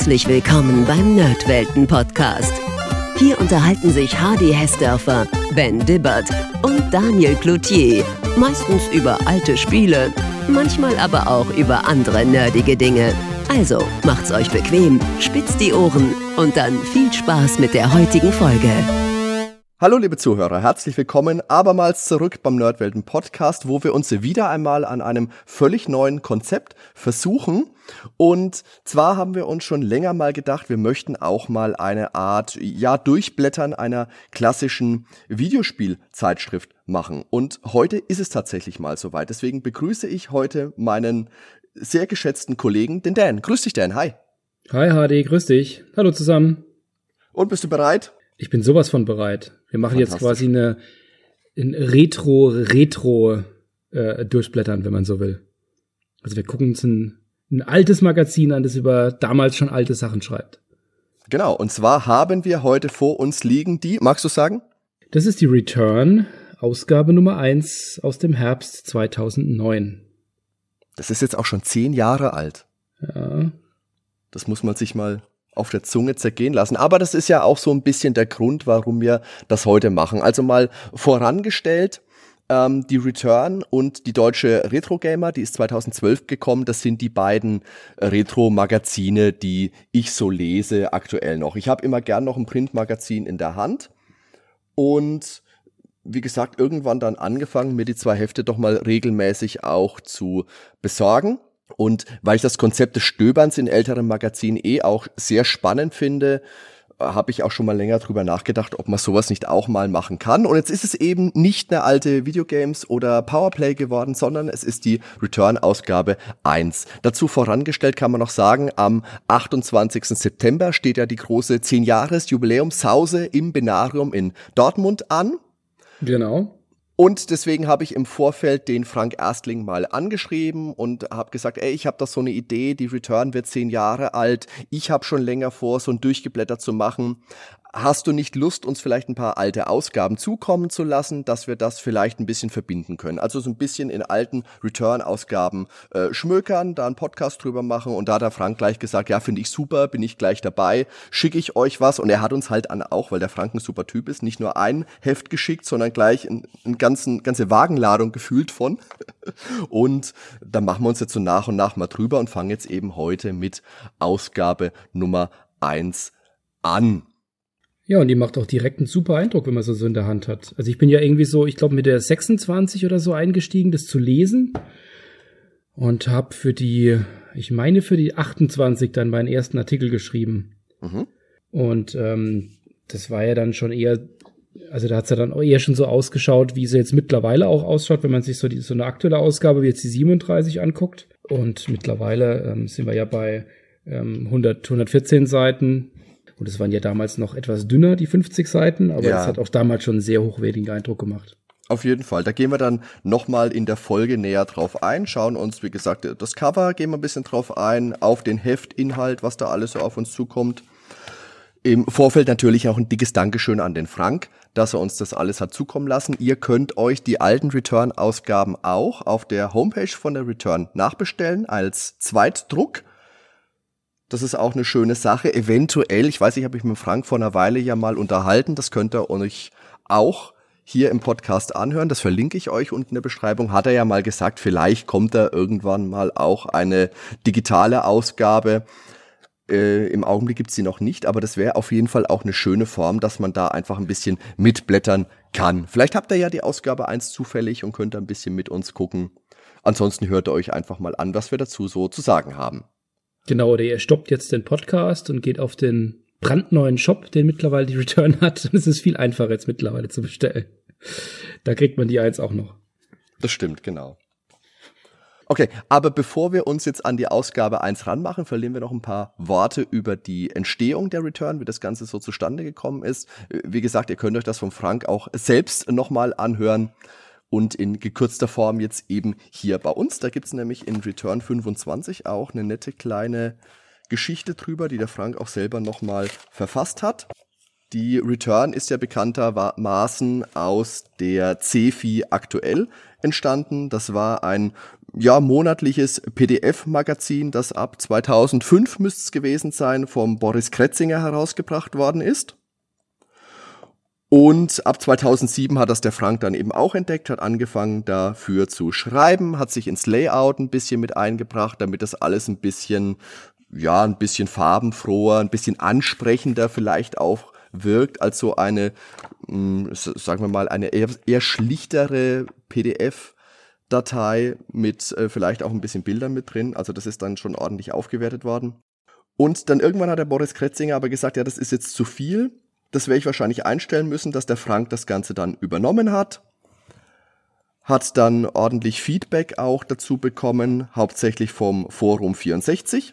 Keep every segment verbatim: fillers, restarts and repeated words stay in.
Herzlich willkommen beim Nerdwelten-Podcast. Hier unterhalten sich Hardy Hessdörfer, Ben Dibbert und Daniel Cloutier. Meistens über alte Spiele, manchmal aber auch über andere nerdige Dinge. Also macht's euch bequem, spitzt die Ohren und dann viel Spaß mit der heutigen Folge. Hallo liebe Zuhörer, herzlich willkommen abermals zurück beim Nerdwelten-Podcast, wo wir uns wieder einmal an einem völlig neuen Konzept versuchen. Und zwar haben wir uns schon länger mal gedacht, wir möchten auch mal eine Art, ja, Durchblättern einer klassischen Videospielzeitschrift machen. Und heute ist es tatsächlich mal soweit. Deswegen begrüße ich heute meinen sehr geschätzten Kollegen, den Dan. Grüß dich, Dan. Hi. Hi, Hardy. Grüß dich. Hallo zusammen. Und bist du bereit? Ich bin sowas von bereit. Wir machen jetzt quasi eine, ein Retro-Retro äh, durchblättern, wenn man so will. Also wir gucken uns ein, ein altes Magazin an, das über damals schon alte Sachen schreibt. Genau, und zwar haben wir heute vor uns liegen die, magst du sagen? Das ist die Return, Ausgabe Nummer eins aus dem Herbst zweitausendneun. Das ist jetzt auch schon zehn Jahre alt. Ja. Das muss man sich mal auf der Zunge zergehen lassen. Aber das ist ja auch so ein bisschen der Grund, warum wir das heute machen. Also mal vorangestellt, ähm, die Return und die Deutsche Retro Gamer, die ist zweitausendzwölf gekommen. Das sind die beiden Retro-Magazine, die ich so lese aktuell noch. Ich habe immer gern noch ein Printmagazin in der Hand und wie gesagt, irgendwann dann angefangen, mir die zwei Hefte doch mal regelmäßig auch zu besorgen. Und weil ich das Konzept des Stöberns in älteren Magazinen eh auch sehr spannend finde, habe ich auch schon mal länger drüber nachgedacht, ob man sowas nicht auch mal machen kann. Und jetzt ist es eben nicht eine alte Videogames oder Powerplay geworden, sondern es ist die Return-Ausgabe eins. Dazu vorangestellt kann man noch sagen, am achtundzwanzigsten September steht ja die große zehn-Jahres-Jubiläumshause im Benarium in Dortmund an. Genau. Und deswegen habe ich im Vorfeld den Frank Erstling mal angeschrieben und habe gesagt, ey, ich habe da so eine Idee, die Return wird zehn Jahre alt, ich habe schon länger vor, so ein Durchgeblätter zu machen. Hast du nicht Lust, uns vielleicht ein paar alte Ausgaben zukommen zu lassen, dass wir das vielleicht ein bisschen verbinden können? Also so ein bisschen in alten Return-Ausgaben äh, schmökern, da einen Podcast drüber machen. Und da hat der Frank gleich gesagt, ja, finde ich super, bin ich gleich dabei, schicke ich euch was. Und er hat uns halt an auch, weil der Frank ein super Typ ist, nicht nur ein Heft geschickt, sondern gleich eine ein ganzen, ganze Wagenladung gefühlt von. Und da machen wir uns jetzt so nach und nach mal drüber und fangen jetzt eben heute mit Ausgabe Nummer eins an. Ja, und die macht auch direkt einen super Eindruck, wenn man so, so in der Hand hat. Also ich bin ja irgendwie so, ich glaube mit der sechsundzwanzig oder so eingestiegen, das zu lesen. Und habe für die, ich meine für die achtundzwanzig dann meinen ersten Artikel geschrieben. Mhm. Und ähm, das war ja dann schon eher, also da hat es ja dann auch eher schon so ausgeschaut, wie sie jetzt mittlerweile auch ausschaut, wenn man sich so, die, so eine aktuelle Ausgabe wie jetzt die siebenunddreißig anguckt. Und mittlerweile ähm, sind wir ja bei ähm, hundert, hundertvierzehn Seiten. Und es waren ja damals noch etwas dünner, die fünfzig Seiten, aber ja. Es hat auch damals schon einen sehr hochwertigen Eindruck gemacht. Auf jeden Fall. Da gehen wir dann nochmal in der Folge näher drauf ein, schauen uns, wie gesagt, das Cover, gehen wir ein bisschen drauf ein, auf den Heftinhalt, was da alles so auf uns zukommt. Im Vorfeld natürlich auch ein dickes Dankeschön an den Frank, dass er uns das alles hat zukommen lassen. Ihr könnt euch die alten Return-Ausgaben auch auf der Homepage von der Return nachbestellen als Zweitdruck. Das ist auch eine schöne Sache. Eventuell, ich weiß, ich habe mich mit Frank vor einer Weile ja mal unterhalten, das könnt ihr euch auch hier im Podcast anhören. Das verlinke ich euch unten in der Beschreibung. Hat er ja mal gesagt, vielleicht kommt da irgendwann mal auch eine digitale Ausgabe. Äh, im Augenblick gibt's die noch nicht, aber das wäre auf jeden Fall auch eine schöne Form, dass man da einfach ein bisschen mitblättern kann. Vielleicht habt ihr ja die Ausgabe eins zufällig und könnt da ein bisschen mit uns gucken. Ansonsten hört ihr euch einfach mal an, was wir dazu so zu sagen haben. Genau, oder ihr stoppt jetzt den Podcast und geht auf den brandneuen Shop, den mittlerweile die Return hat. Und es ist viel einfacher jetzt mittlerweile zu bestellen. Da kriegt man die eins auch noch. Das stimmt, genau. Okay, aber bevor wir uns jetzt an die Ausgabe eins ranmachen, verlieren wir noch ein paar Worte über die Entstehung der Return, wie das Ganze so zustande gekommen ist. Wie gesagt, ihr könnt euch das von Frank auch selbst nochmal anhören. Und in gekürzter Form jetzt eben hier bei uns. Da gibt's nämlich in Return fünfundzwanzig auch eine nette kleine Geschichte drüber, die der Frank auch selber nochmal verfasst hat. Die Return ist ja bekanntermaßen aus der C F I aktuell entstanden. Das war ein ja, monatliches P D F-Magazin, das ab zweitausendfünf müsste es gewesen sein, vom Boris Kretzinger herausgebracht worden ist. Und ab zweitausendsieben hat das der Frank dann eben auch entdeckt, hat angefangen dafür zu schreiben, hat sich ins Layout ein bisschen mit eingebracht, damit das alles ein bisschen, ja, ein bisschen farbenfroher, ein bisschen ansprechender vielleicht auch wirkt als so eine, mh, sagen wir mal, eine eher, eher schlichtere P D F-Datei mit äh, vielleicht auch ein bisschen Bildern mit drin. Also das ist dann schon ordentlich aufgewertet worden. Und dann irgendwann hat der Boris Kretzinger aber gesagt, ja, das ist jetzt zu viel. Das werde ich wahrscheinlich einstellen müssen, dass der Frank das Ganze dann übernommen hat. Hat dann ordentlich Feedback auch dazu bekommen, hauptsächlich vom Forum vierundsechzig,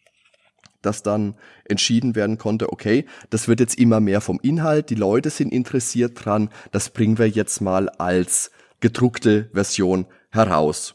dass dann entschieden werden konnte, okay, das wird jetzt immer mehr vom Inhalt, die Leute sind interessiert dran, das bringen wir jetzt mal als gedruckte Version heraus.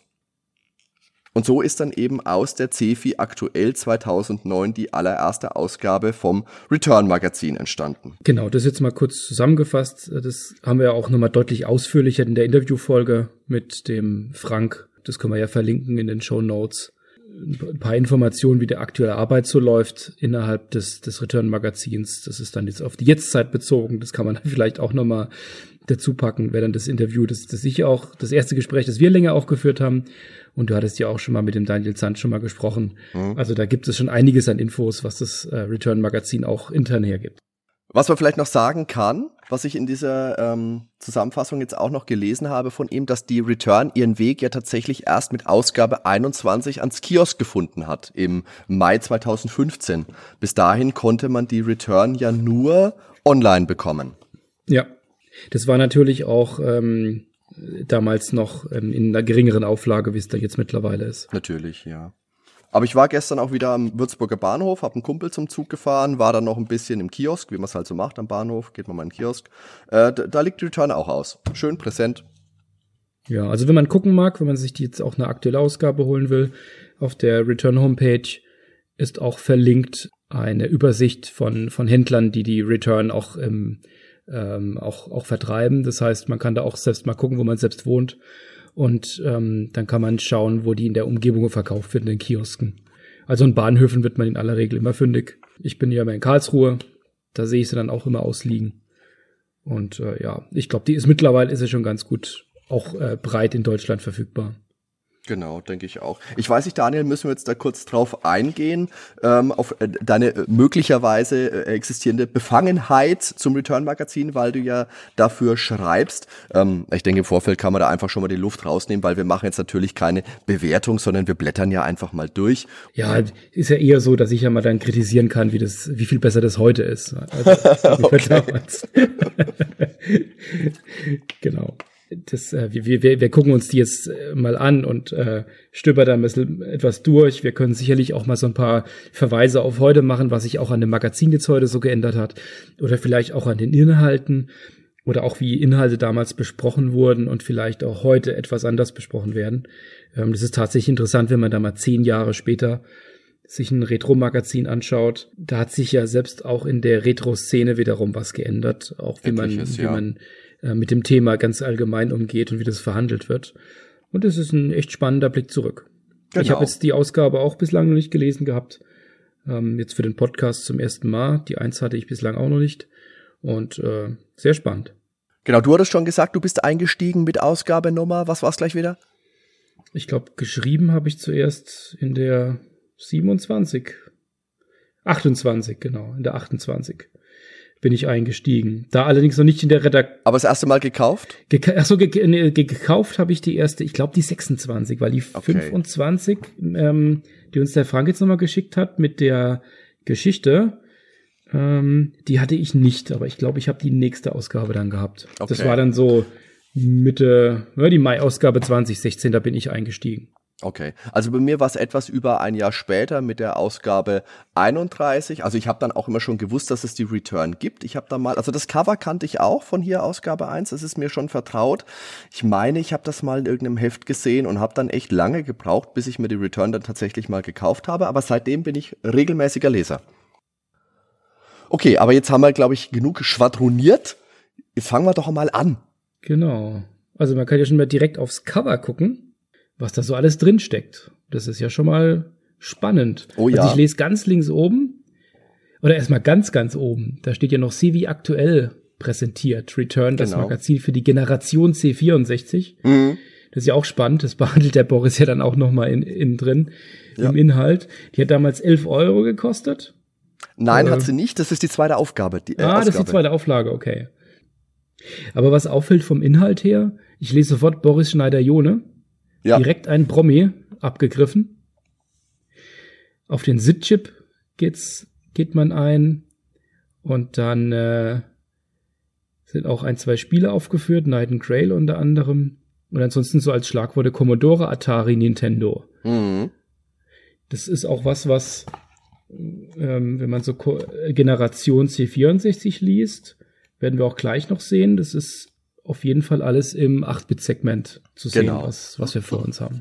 Und so ist dann eben aus der Cefi aktuell zweitausendneun die allererste Ausgabe vom Return-Magazin entstanden. Genau, das jetzt mal kurz zusammengefasst. Das haben wir auch nochmal deutlich ausführlicher in der Interviewfolge mit dem Frank. Das können wir ja verlinken in den Shownotes. Ein paar Informationen, wie die aktuelle Arbeit so läuft innerhalb des, des Return-Magazins. Das ist dann jetzt auf die Jetztzeit bezogen. Das kann man vielleicht auch nochmal dazu packen, wer dann das Interview, das, das ich auch, das erste Gespräch, das wir länger auch geführt haben. Und du hattest ja auch schon mal mit dem Daniel Zand schon mal gesprochen. Mhm. Also da gibt es schon einiges an Infos, was das äh, Return-Magazin auch intern hergibt. Was man vielleicht noch sagen kann, was ich in dieser ähm, Zusammenfassung jetzt auch noch gelesen habe von ihm, dass die Return ihren Weg ja tatsächlich erst mit Ausgabe einundzwanzig ans Kiosk gefunden hat, im Mai zweitausendfünfzehn. Bis dahin konnte man die Return ja nur online bekommen. Ja, das war natürlich auch ähm, damals noch ähm, in einer geringeren Auflage, wie es da jetzt mittlerweile ist. Natürlich, ja. Aber ich war gestern auch wieder am Würzburger Bahnhof, habe einen Kumpel zum Zug gefahren, war dann noch ein bisschen im Kiosk, wie man es halt so macht am Bahnhof, geht man mal in den Kiosk. Äh, da, da liegt die Return auch aus. Schön präsent. Ja, also wenn man gucken mag, wenn man sich die jetzt auch eine aktuelle Ausgabe holen will, auf der Return-Homepage ist auch verlinkt eine Übersicht von, von Händlern, die die Return auch ähm, ähm, auch, auch vertreiben. Das heißt, man kann da auch selbst mal gucken, wo man selbst wohnt. Und ähm, dann kann man schauen, wo die in der Umgebung verkauft wird, in den Kiosken. Also in Bahnhöfen wird man in aller Regel immer fündig. Ich bin ja immer in Karlsruhe, da sehe ich sie dann auch immer ausliegen. Und äh, ja, ich glaube, die ist mittlerweile ist sie schon ganz gut auch äh, breit in Deutschland verfügbar. Genau, denke ich auch. Ich weiß nicht, Daniel, müssen wir jetzt da kurz drauf eingehen, ähm, auf äh, deine äh, möglicherweise äh, existierende Befangenheit zum Return-Magazin, weil du ja dafür schreibst. Ähm, ich denke, im Vorfeld kann man da einfach schon mal die Luft rausnehmen, weil wir machen jetzt natürlich keine Bewertung, sondern wir blättern ja einfach mal durch. Ja, ist ja eher so, dass ich ja mal dann kritisieren kann, wie das, wie viel besser das heute ist. Also, okay. Genau. Das, äh, wir, wir, wir gucken uns die jetzt äh, mal an und äh, stöbern da ein bisschen etwas durch. Wir können sicherlich auch mal so ein paar Verweise auf heute machen, was sich auch an dem Magazin jetzt heute so geändert hat. Oder vielleicht auch an den Inhalten. Oder auch wie Inhalte damals besprochen wurden und vielleicht auch heute etwas anders besprochen werden. Ähm, das ist tatsächlich interessant, wenn man da mal zehn Jahre später sich ein Retro-Magazin anschaut. Da hat sich ja selbst auch in der Retro-Szene wiederum was geändert. Auch wie man, wie ja. man mit dem Thema ganz allgemein umgeht und wie das verhandelt wird. Und es ist ein echt spannender Blick zurück. Genau. Ich habe jetzt die Ausgabe auch bislang noch nicht gelesen gehabt. Ähm, jetzt für den Podcast zum ersten Mal. Die eins hatte ich bislang auch noch nicht. Und äh, sehr spannend. Genau, du hattest schon gesagt, du bist eingestiegen mit Ausgabenummer. Was war es gleich wieder? Ich glaube, geschrieben habe ich zuerst in der siebenundzwanzig. achtundzwanzig, genau, in der achtundzwanzig. Bin ich eingestiegen. Da allerdings noch nicht in der Redaktion. Aber das erste Mal gekauft? Ge- Achso, ge- ge- gekauft habe ich die erste, ich glaube die sechsundzwanzig, weil die okay. fünfundzwanzig, ähm, die uns der Frank jetzt nochmal geschickt hat mit der Geschichte, ähm, die hatte ich nicht, aber ich glaube, ich habe die nächste Ausgabe dann gehabt. Okay. Das war dann so Mitte, ja, die Mai-Ausgabe zwanzig sechzehn, da bin ich eingestiegen. Okay, also bei mir war es etwas über ein Jahr später mit der Ausgabe einunddreißig. Also ich habe dann auch immer schon gewusst, dass es die Return gibt. Ich habe da mal, also das Cover kannte ich auch von hier Ausgabe eins, das ist mir schon vertraut. Ich meine, ich habe das mal in irgendeinem Heft gesehen und habe dann echt lange gebraucht, bis ich mir die Return dann tatsächlich mal gekauft habe. Aber seitdem bin ich regelmäßiger Leser. Okay, aber jetzt haben wir, glaube ich, genug schwadroniert. Jetzt fangen wir doch mal an. Genau. Also man kann ja schon mal direkt aufs Cover gucken. was da so alles drin steckt. Das ist ja schon mal spannend. Oh ja. Also ich lese ganz links oben, oder erstmal ganz, ganz oben, da steht ja noch C V aktuell präsentiert. Return, das Genau. Magazin für die Generation C vierundsechzig. Mhm. Das ist ja auch spannend, das behandelt der Boris ja dann auch nochmal in, in drin, Ja. im Inhalt. Die hat damals elf Euro gekostet. Nein, Äh, hat sie nicht. Das ist die zweite Aufgabe. Die, äh, ah, das ist die Ausgabe. zweite Auflage, okay. Aber was auffällt vom Inhalt her, ich lese sofort Boris Schneider-Jone, Ja. direkt ein Promi abgegriffen. Auf den S I D-Chip geht's, geht man ein und dann äh, sind auch ein, zwei Spiele aufgeführt, Night and Grail unter anderem. Und ansonsten so als Schlagworte Commodore, Atari, Nintendo. Mhm. Das ist auch was, was, ähm, wenn man so Ko- Generation C vierundsechzig liest, werden wir auch gleich noch sehen. Das ist auf jeden Fall alles im acht-Bit-Segment zu sehen, Genau. was, was wir vor uns haben.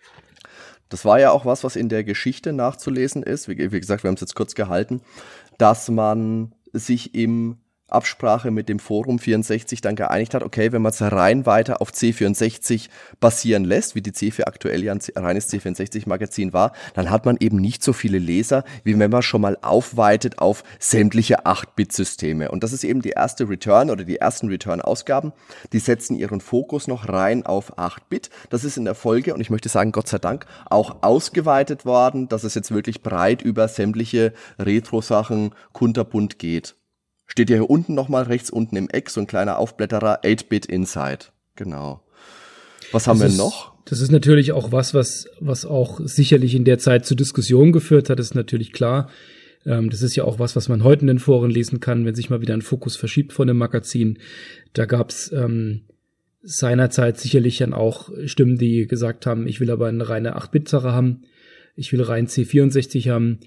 Das war ja auch was, was in der Geschichte nachzulesen ist. Wie, wie gesagt, wir haben es jetzt kurz gehalten, dass man sich im Absprache mit dem Forum vierundsechzig dann geeinigt hat, okay, wenn man es rein weiter auf C vierundsechzig basieren lässt, wie die C vier aktuell ja ein reines C vierundsechzig-Magazin war, dann hat man eben nicht so viele Leser, wie wenn man schon mal aufweitet auf sämtliche acht-Bit-Systeme. Und das ist eben die erste Return oder die ersten Return-Ausgaben, die setzen ihren Fokus noch rein auf acht-Bit. Das ist in der Folge, und ich möchte sagen, Gott sei Dank, auch ausgeweitet worden, dass es jetzt wirklich breit über sämtliche Retro-Sachen kunterbunt geht. Steht ja hier unten nochmal, rechts unten im Eck, so ein kleiner Aufblätterer, acht-Bit Inside. Genau. Was haben Das wir ist, noch? Das ist natürlich auch was, was, was auch sicherlich in der Zeit zu Diskussionen geführt hat, ist natürlich klar. Ähm, das ist ja auch was, was man heute in den Foren lesen kann, wenn sich mal wieder ein Fokus verschiebt von einem Magazin. Da gab's ähm, seinerzeit sicherlich dann auch Stimmen, die gesagt haben, ich will aber eine reine acht-Bit-Sache haben, ich will rein C vierundsechzig haben.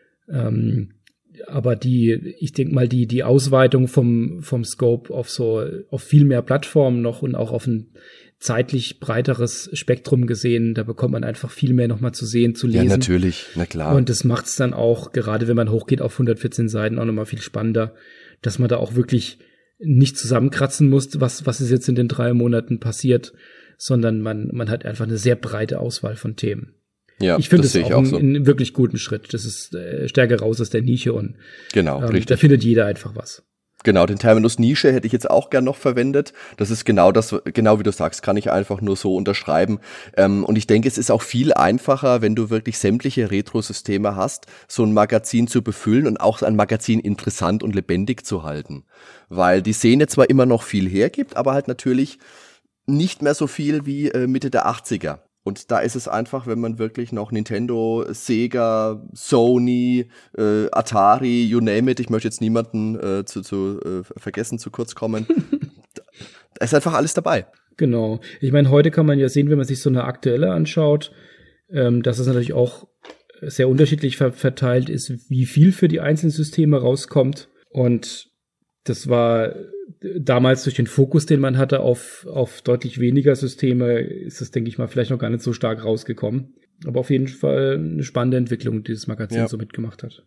Ähm, aber die, ich denke mal, die die Ausweitung vom vom Scope auf so auf viel mehr Plattformen noch und auch auf ein zeitlich breiteres Spektrum gesehen, da bekommt man einfach viel mehr noch mal zu sehen, zu lesen. Ja, natürlich, na klar. Und das macht es dann auch, gerade wenn man hochgeht auf hundertvierzehn Seiten, auch noch mal viel spannender, dass man da auch wirklich nicht zusammenkratzen muss, was was ist jetzt in den drei Monaten passiert, sondern man man hat einfach eine sehr breite Auswahl von Themen. Ja, ich finde das es sehe ich auch auch einen, so. einen wirklich guten Schritt. Das ist äh, stärker raus aus der Nische und Genau, ähm, richtig. da findet jeder einfach was. Genau, den Terminus Nische hätte ich jetzt auch gern noch verwendet. Das ist genau das, genau wie du sagst, kann ich einfach nur so unterschreiben. Ähm, und ich denke, es ist auch viel einfacher, wenn du wirklich sämtliche Retro-Systeme hast, so ein Magazin zu befüllen und auch ein Magazin interessant und lebendig zu halten. Weil die Szene zwar immer noch viel hergibt, aber halt natürlich nicht mehr so viel wie äh, Mitte der achtziger. Und da ist es einfach, wenn man wirklich noch Nintendo, Sega, Sony, äh, Atari, you name it, ich möchte jetzt niemanden äh, zu, zu äh, vergessen, zu kurz kommen. Da ist einfach alles dabei. Genau. Ich meine, heute kann man ja sehen, wenn man sich so eine aktuelle anschaut, ähm, dass es natürlich auch sehr unterschiedlich ver- verteilt ist, wie viel für die einzelnen Systeme rauskommt. Und das war damals durch den Fokus, den man hatte auf, auf deutlich weniger Systeme, ist das, denke ich mal, vielleicht noch gar nicht so stark rausgekommen. Aber auf jeden Fall eine spannende Entwicklung, die das Magazin Ja. so mitgemacht hat.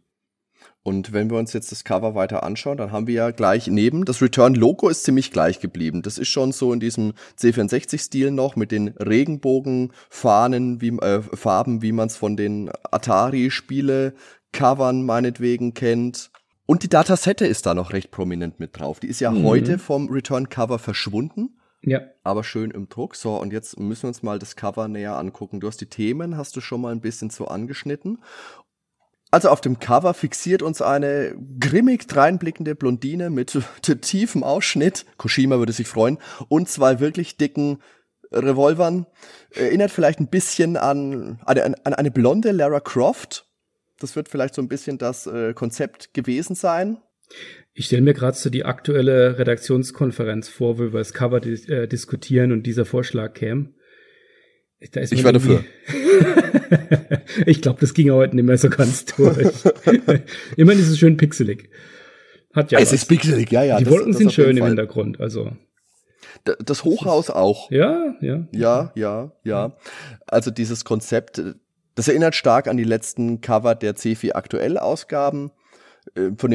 Und wenn wir uns jetzt das Cover weiter anschauen, dann haben wir ja gleich neben, das Return-Logo ist ziemlich gleich geblieben. Das ist schon so in diesem C vierundsechzig-Stil noch mit den Regenbogenfahnen, wie, äh, Farben, wie man es von den Atari-Spiele-Covern meinetwegen kennt. Und die Datasette ist da noch recht prominent mit drauf. Die ist ja Mhm. heute vom Return-Cover verschwunden, Ja. aber schön im Druck. So, und jetzt müssen wir uns mal das Cover näher angucken. Du hast die Themen, hast du schon mal ein bisschen so angeschnitten. Also auf dem Cover fixiert uns eine grimmig dreinblickende Blondine mit tiefem Ausschnitt, Koshima würde sich freuen, und zwei wirklich dicken Revolvern. Erinnert vielleicht ein bisschen an eine, an eine blonde Lara Croft. Das wird vielleicht so ein bisschen das äh, Konzept gewesen sein. Ich stelle mir gerade so die aktuelle Redaktionskonferenz vor, wo wir über das Cover dis- äh, diskutieren und dieser Vorschlag käme. Da ist Ich man war dafür. Ich glaube, das ging heute nicht mehr so ganz durch. Immerhin ist es schön pixelig. Hat ja es was. ist pixelig, ja, ja. Die das- Wolken das sind auf jeden schön im Fall. Hintergrund, also. D- Das Hochhaus auch. Ja, ja. Ja, ja, ja. Also dieses Konzept, äh, das erinnert stark an die letzten Cover der C vier Aktuell-Ausgaben. Äh, Von dem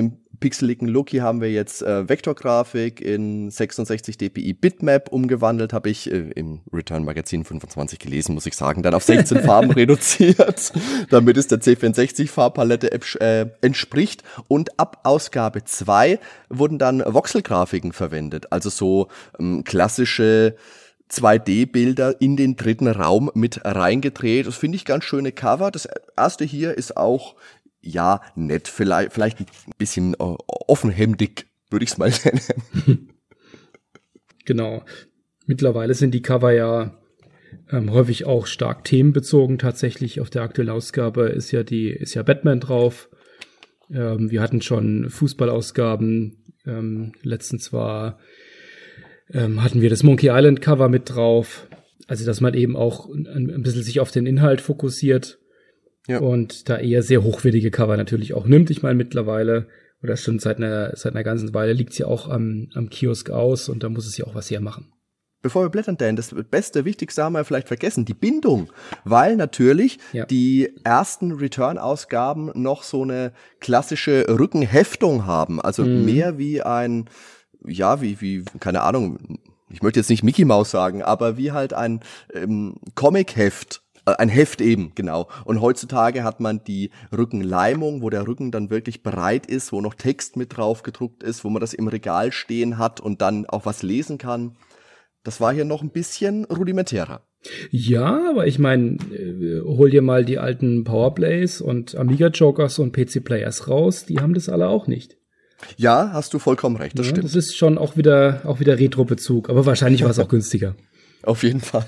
pixeligen Look. Hier haben wir jetzt äh, Vektorgrafik in sechsundsechzig dpi Bitmap umgewandelt, habe ich äh, im Return Magazin fünfundzwanzig gelesen, muss ich sagen, dann auf sechzehn Farben reduziert, damit es der C vierundsechzig Farbpalette äh, entspricht. Und ab Ausgabe zwei wurden dann Voxel-Grafiken verwendet, also so ähm, klassische zwei D-Bilder in den dritten Raum mit reingedreht. Das finde ich ganz schöne Cover. Das erste hier ist auch, ja, nett, vielleicht, vielleicht ein bisschen äh, offenhemdig, würde ich es mal nennen. Genau. Mittlerweile sind die Cover ja ähm, häufig auch stark themenbezogen. Tatsächlich auf der aktuellen Ausgabe ist ja die, ist ja Batman drauf. Ähm, wir hatten schon Fußballausgaben. Ähm, letztens war Ähm, hatten wir das Monkey Island Cover mit drauf, also dass man eben auch ein, ein bisschen sich auf den Inhalt fokussiert ja. und da eher sehr hochwertige Cover natürlich auch nimmt. Ich meine mittlerweile, oder schon seit einer, seit einer ganzen Weile liegt es ja auch am, am Kiosk aus und da muss es ja auch was hermachen. Bevor wir blättern, Dan, das Beste, Wichtigste haben wir vielleicht vergessen, die Bindung, weil natürlich ja. die ersten Return-Ausgaben noch so eine klassische Rückenheftung haben, also mhm. mehr wie ein ja, wie, wie, keine Ahnung, ich möchte jetzt nicht Mickey Mouse sagen, aber wie halt ein ähm, Comic-Heft, äh, ein Heft eben, genau. Und heutzutage hat man die Rückenleimung, wo der Rücken dann wirklich breit ist, wo noch Text mit drauf gedruckt ist, wo man das im Regal stehen hat und dann auch was lesen kann. Das war hier noch ein bisschen rudimentärer. Ja, aber ich meine, äh, hol dir mal die alten Powerplays und Amiga Jokers und P C Players raus, die haben das alle auch nicht. Ja, hast du vollkommen recht, das ja, stimmt. Das ist schon auch wieder, auch wieder Retro-Bezug, aber wahrscheinlich war es auch günstiger. Auf jeden Fall.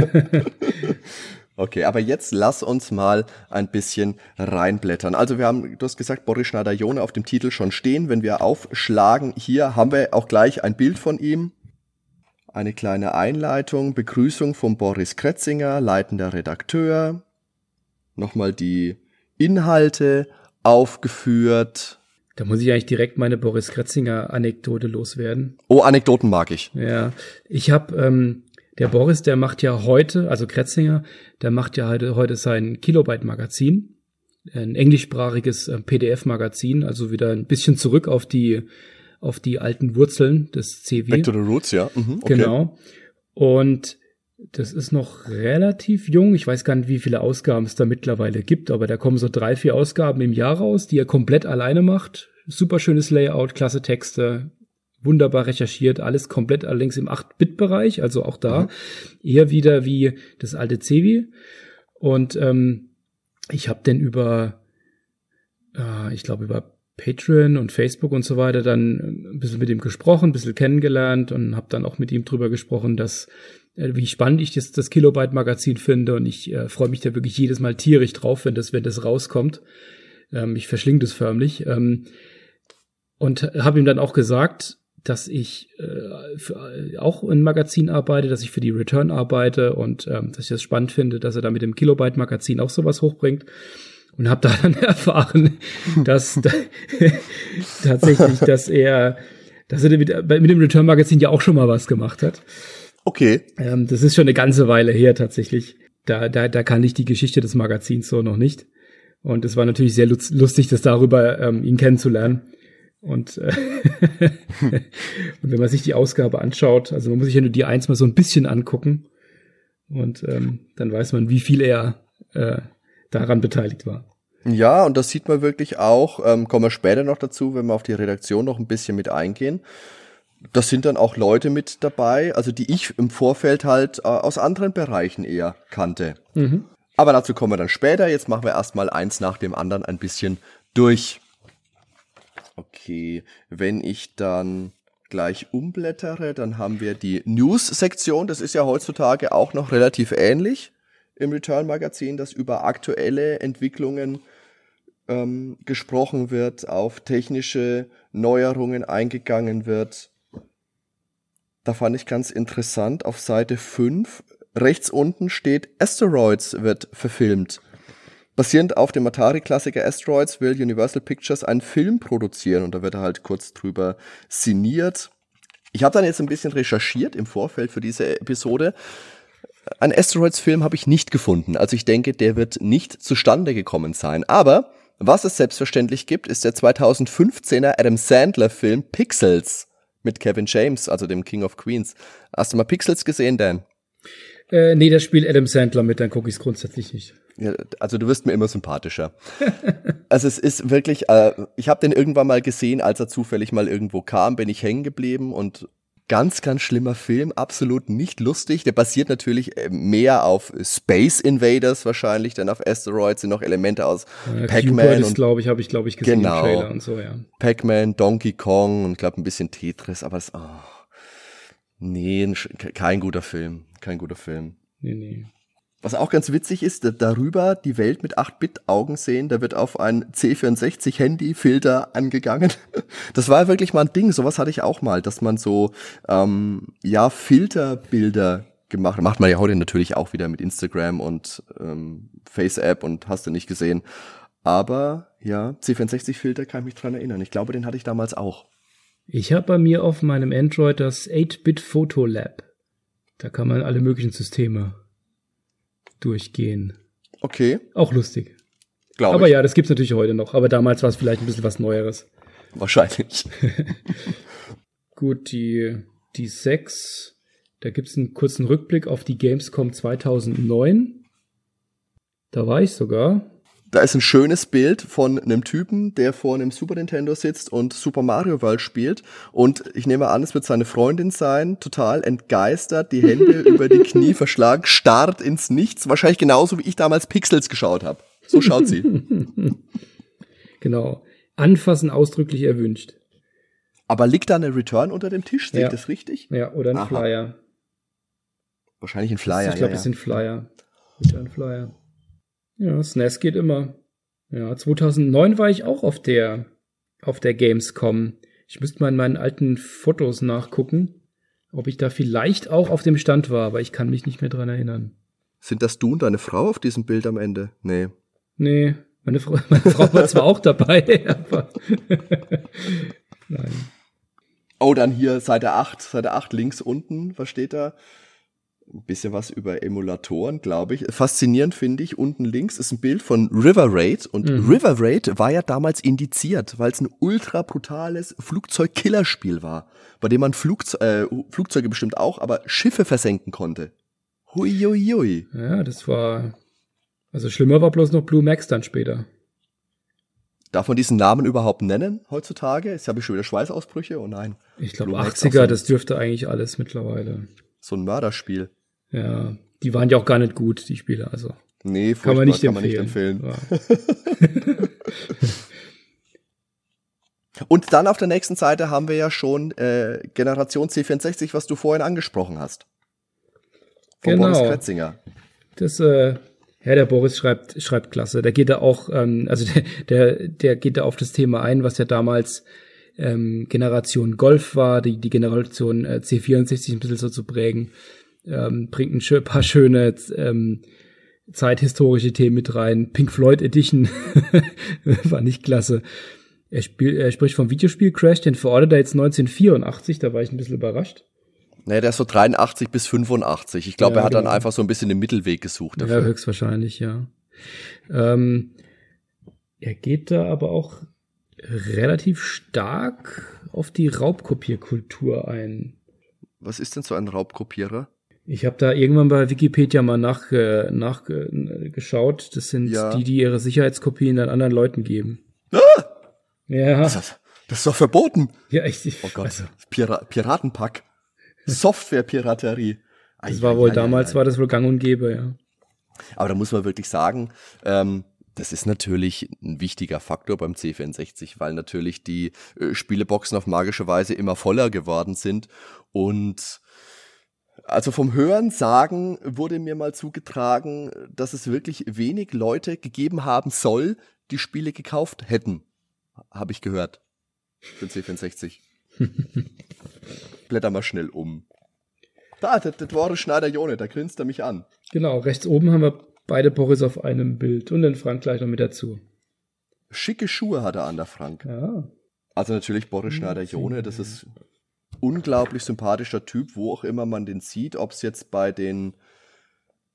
Okay, aber jetzt lass uns mal ein bisschen reinblättern. Also wir haben, du hast gesagt, Boris Schneider-Johne auf dem Titel schon stehen. Wenn wir aufschlagen, hier haben wir auch gleich ein Bild von ihm. Eine kleine Einleitung, Begrüßung von Boris Kretzinger, leitender Redakteur. Nochmal die Inhalte aufgeführt. Da muss ich eigentlich direkt meine Boris Kretzinger-Anekdote loswerden. Oh, Anekdoten mag ich. Ja, ich habe, ähm, der Boris, der macht ja heute, also Kretzinger, der macht ja heute, heute sein Kilobyte-Magazin, ein englischsprachiges äh, P D F-Magazin, also wieder ein bisschen zurück auf die, auf die alten Wurzeln des C W. Back to the Roots, ja. Mhm, okay. Genau. Und das ist noch relativ jung. Ich weiß gar nicht, wie viele Ausgaben es da mittlerweile gibt, aber da kommen so drei, vier Ausgaben im Jahr raus, die er komplett alleine macht. Super schönes Layout, klasse Texte, wunderbar recherchiert, alles komplett allerdings im acht Bit Bereich, also auch da mhm. eher wieder wie das alte C W. Und ähm, ich habe den über, äh, ich glaube über Patreon und Facebook und so weiter dann ein bisschen mit ihm gesprochen, ein bisschen kennengelernt und habe dann auch mit ihm drüber gesprochen, dass wie spannend ich das, das Kilobyte-Magazin finde und ich äh, freue mich da wirklich jedes Mal tierisch drauf, wenn das, wenn das rauskommt. Ähm, ich verschlinge das förmlich. Ähm, und habe ihm dann auch gesagt, dass ich äh, für, auch in Magazin arbeite, dass ich für die Return arbeite und ähm, dass ich das spannend finde, dass er da mit dem Kilobyte-Magazin auch sowas hochbringt. Und habe da dann erfahren, dass da, tatsächlich, dass er, dass er mit, mit dem Return-Magazin ja auch schon mal was gemacht hat. Okay. Ähm, das ist schon eine ganze Weile her tatsächlich. Da, da, da kann ich die Geschichte des Magazins so noch nicht. Und es war natürlich sehr lustig, das darüber ähm, ihn kennenzulernen. Und, äh, und wenn man sich die Ausgabe anschaut, also man muss sich ja nur die eins mal so ein bisschen angucken. Und ähm, dann weiß man, wie viel er äh, daran beteiligt war. Ja, und das sieht man wirklich auch, ähm, kommen wir später noch dazu, wenn wir auf die Redaktion noch ein bisschen mit eingehen. Das sind dann auch Leute mit dabei, also die ich im Vorfeld halt äh, aus anderen Bereichen eher kannte. Mhm. Aber dazu kommen wir dann später. Jetzt machen wir erstmal eins nach dem anderen ein bisschen durch. Okay, wenn ich dann gleich umblättere, dann haben wir die News-Sektion. Das ist ja heutzutage auch noch relativ ähnlich im Return-Magazin, dass über aktuelle Entwicklungen ähm, gesprochen wird, auf technische Neuerungen eingegangen wird. Da fand ich ganz interessant, auf Seite fünf, rechts unten steht, Asteroids wird verfilmt. Basierend auf dem Atari-Klassiker Asteroids will Universal Pictures einen Film produzieren und da wird er halt kurz drüber sinniert. Ich habe dann jetzt ein bisschen recherchiert im Vorfeld für diese Episode. Einen Asteroids-Film habe ich nicht gefunden. Also ich denke, der wird nicht zustande gekommen sein. Aber Was es selbstverständlich gibt, ist der zweitausendfünfzehner Adam Sandler-Film Pixels mit Kevin James, also dem King of Queens. Hast du mal Pixels gesehen, Dan? Äh, nee, da spielt Adam Sandler mit, dann gucke ich es grundsätzlich nicht. Ja, also du wirst mir immer sympathischer. Also es ist wirklich, äh, ich habe den irgendwann mal gesehen, als er zufällig mal irgendwo kam, bin ich hängen geblieben und ganz, ganz schlimmer Film, absolut nicht lustig. Der basiert natürlich mehr auf Space Invaders wahrscheinlich, denn auf Asteroids sind noch Elemente aus ja, Pac-Man. Und glaube ich, habe ich, glaube ich, gesehen genau, im Trailer und so, ja. Pac-Man, Donkey Kong und glaube ein bisschen Tetris, aber es, oh, nee, kein guter Film, kein guter Film. Nee, nee. Was auch ganz witzig ist, darüber die Welt mit acht Bit Augen sehen, da wird auf ein C vierundsechzig Handy-Filter angegangen. Das war wirklich mal ein Ding, sowas hatte ich auch mal, dass man so, ähm, ja, Filterbilder gemacht hat. Macht man ja heute natürlich auch wieder mit Instagram und ähm, Face-App und hast du nicht gesehen. Aber ja, C vierundsechzig Filter kann ich mich dran erinnern. Ich glaube, den hatte ich damals auch. Ich habe bei mir auf meinem Android das acht Bit Photolab. Da kann man alle möglichen Systeme durchgehen. Okay. Auch lustig. Glaube Aber ich. ja, das gibt's natürlich heute noch. Aber damals war es vielleicht ein bisschen was Neueres. Wahrscheinlich. Gut, die, die sechs, da gibt's einen kurzen Rückblick auf die Gamescom zweitausendneun. Da war ich sogar. Da ist ein schönes Bild von einem Typen, der vor einem Super Nintendo sitzt und Super Mario World spielt. Und ich nehme an, es wird seine Freundin sein, total entgeistert, die Hände über die Knie verschlagen, starrt ins Nichts. Wahrscheinlich genauso, wie ich damals Pixels geschaut habe. So schaut sie. Genau. Anfassen ausdrücklich erwünscht. Aber liegt da eine Return unter dem Tisch? Sehe Ja. ich das richtig? Ja, oder ein Aha. Flyer. Wahrscheinlich ein Flyer, Ich glaube, ja, es ja. sind Flyer. Return Flyer. Ja, S N E S geht immer. Ja, zweitausendneun war ich auch auf der, auf der Gamescom. Ich müsste mal in meinen alten Fotos nachgucken, ob ich da vielleicht auch auf dem Stand war, aber ich kann mich nicht mehr dran erinnern. Sind das du und deine Frau auf diesem Bild am Ende? Nee. Nee, meine Frau, meine Frau war zwar auch dabei, aber nein. Oh, dann hier Seite acht, Seite acht links unten, was steht da? Ein bisschen was über Emulatoren, glaube ich. Faszinierend finde ich, unten links ist ein Bild von River Raid und Mhm. River Raid war ja damals indiziert, weil es ein ultra brutales Flugzeug-Killerspiel war, bei dem man Flugze- äh, Flugzeuge bestimmt auch, aber Schiffe versenken konnte. Hui, hui, hui. Ja, das war, also schlimmer war bloß noch Blue Max dann später. Darf man diesen Namen überhaupt nennen heutzutage? Jetzt habe ich schon wieder Schweißausbrüche, oh nein. Ich glaube Blue Max achtziger, auch so- das dürfte eigentlich alles mittlerweile. So ein Mörderspiel. Ja, die waren ja auch gar nicht gut, die Spiele, also. Nee, Kann man nicht kann man empfehlen. nicht empfehlen. Ja. Und dann auf der nächsten Seite haben wir ja schon äh, Generation C vierundsechzig, was du vorhin angesprochen hast. Von Genau. Boris Kretzinger. Das, äh, ja, der Boris schreibt, schreibt klasse. Der geht da auch, ähm, also der, der, der geht da auf das Thema ein, was ja damals ähm, Generation Golf war, die, die Generation äh, C vierundsechzig ein bisschen so zu prägen. Ähm, bringt ein schö- paar schöne ähm, zeithistorische Themen mit rein. Pink Floyd Edition war nicht klasse. Er, spiel, er spricht vom Videospiel Crash, den verortet er jetzt neunzehnhundertvierundachtzig, da war ich ein bisschen überrascht. Naja, der ist so dreiundachtzig bis fünfundachtzig. Ich glaube, Ja, er hat dann genau. einfach so ein bisschen den Mittelweg gesucht Ja, dafür. höchstwahrscheinlich, ja. Ähm, er geht da aber auch relativ stark auf die Raubkopierkultur ein. Was ist denn so ein Raubkopierer? Ich habe da irgendwann bei Wikipedia mal nach, äh, nachgeschaut. Das sind Ja. die, die ihre Sicherheitskopien dann anderen Leuten geben. Ah! Ja, Das, ist- das ist doch verboten. ja, ich, ich Oh Gott, also, Pira- Piratenpack. Software-Piraterie. das war wohl damals, war das wohl gang und gäbe, ja. Aber da muss man wirklich sagen, ähm, das ist natürlich ein wichtiger Faktor beim C vierundsechzig, weil natürlich die äh, Spieleboxen auf magische Weise immer voller geworden sind. Und also vom Hören sagen wurde mir mal zugetragen, dass es wirklich wenig Leute gegeben haben soll, die Spiele gekauft hätten. Habe ich gehört. Für den C vierundsechzig. Blätter mal schnell um. Da, das, das war der Schneider-Jone, da grinst er mich an. Genau, rechts oben haben wir beide Boris auf einem Bild und den Frank gleich noch mit dazu. Schicke Schuhe hat er an, der Frank. Ja. Also natürlich Boris Schneider-Jone, das ist unglaublich sympathischer Typ, wo auch immer man den sieht, ob es jetzt bei den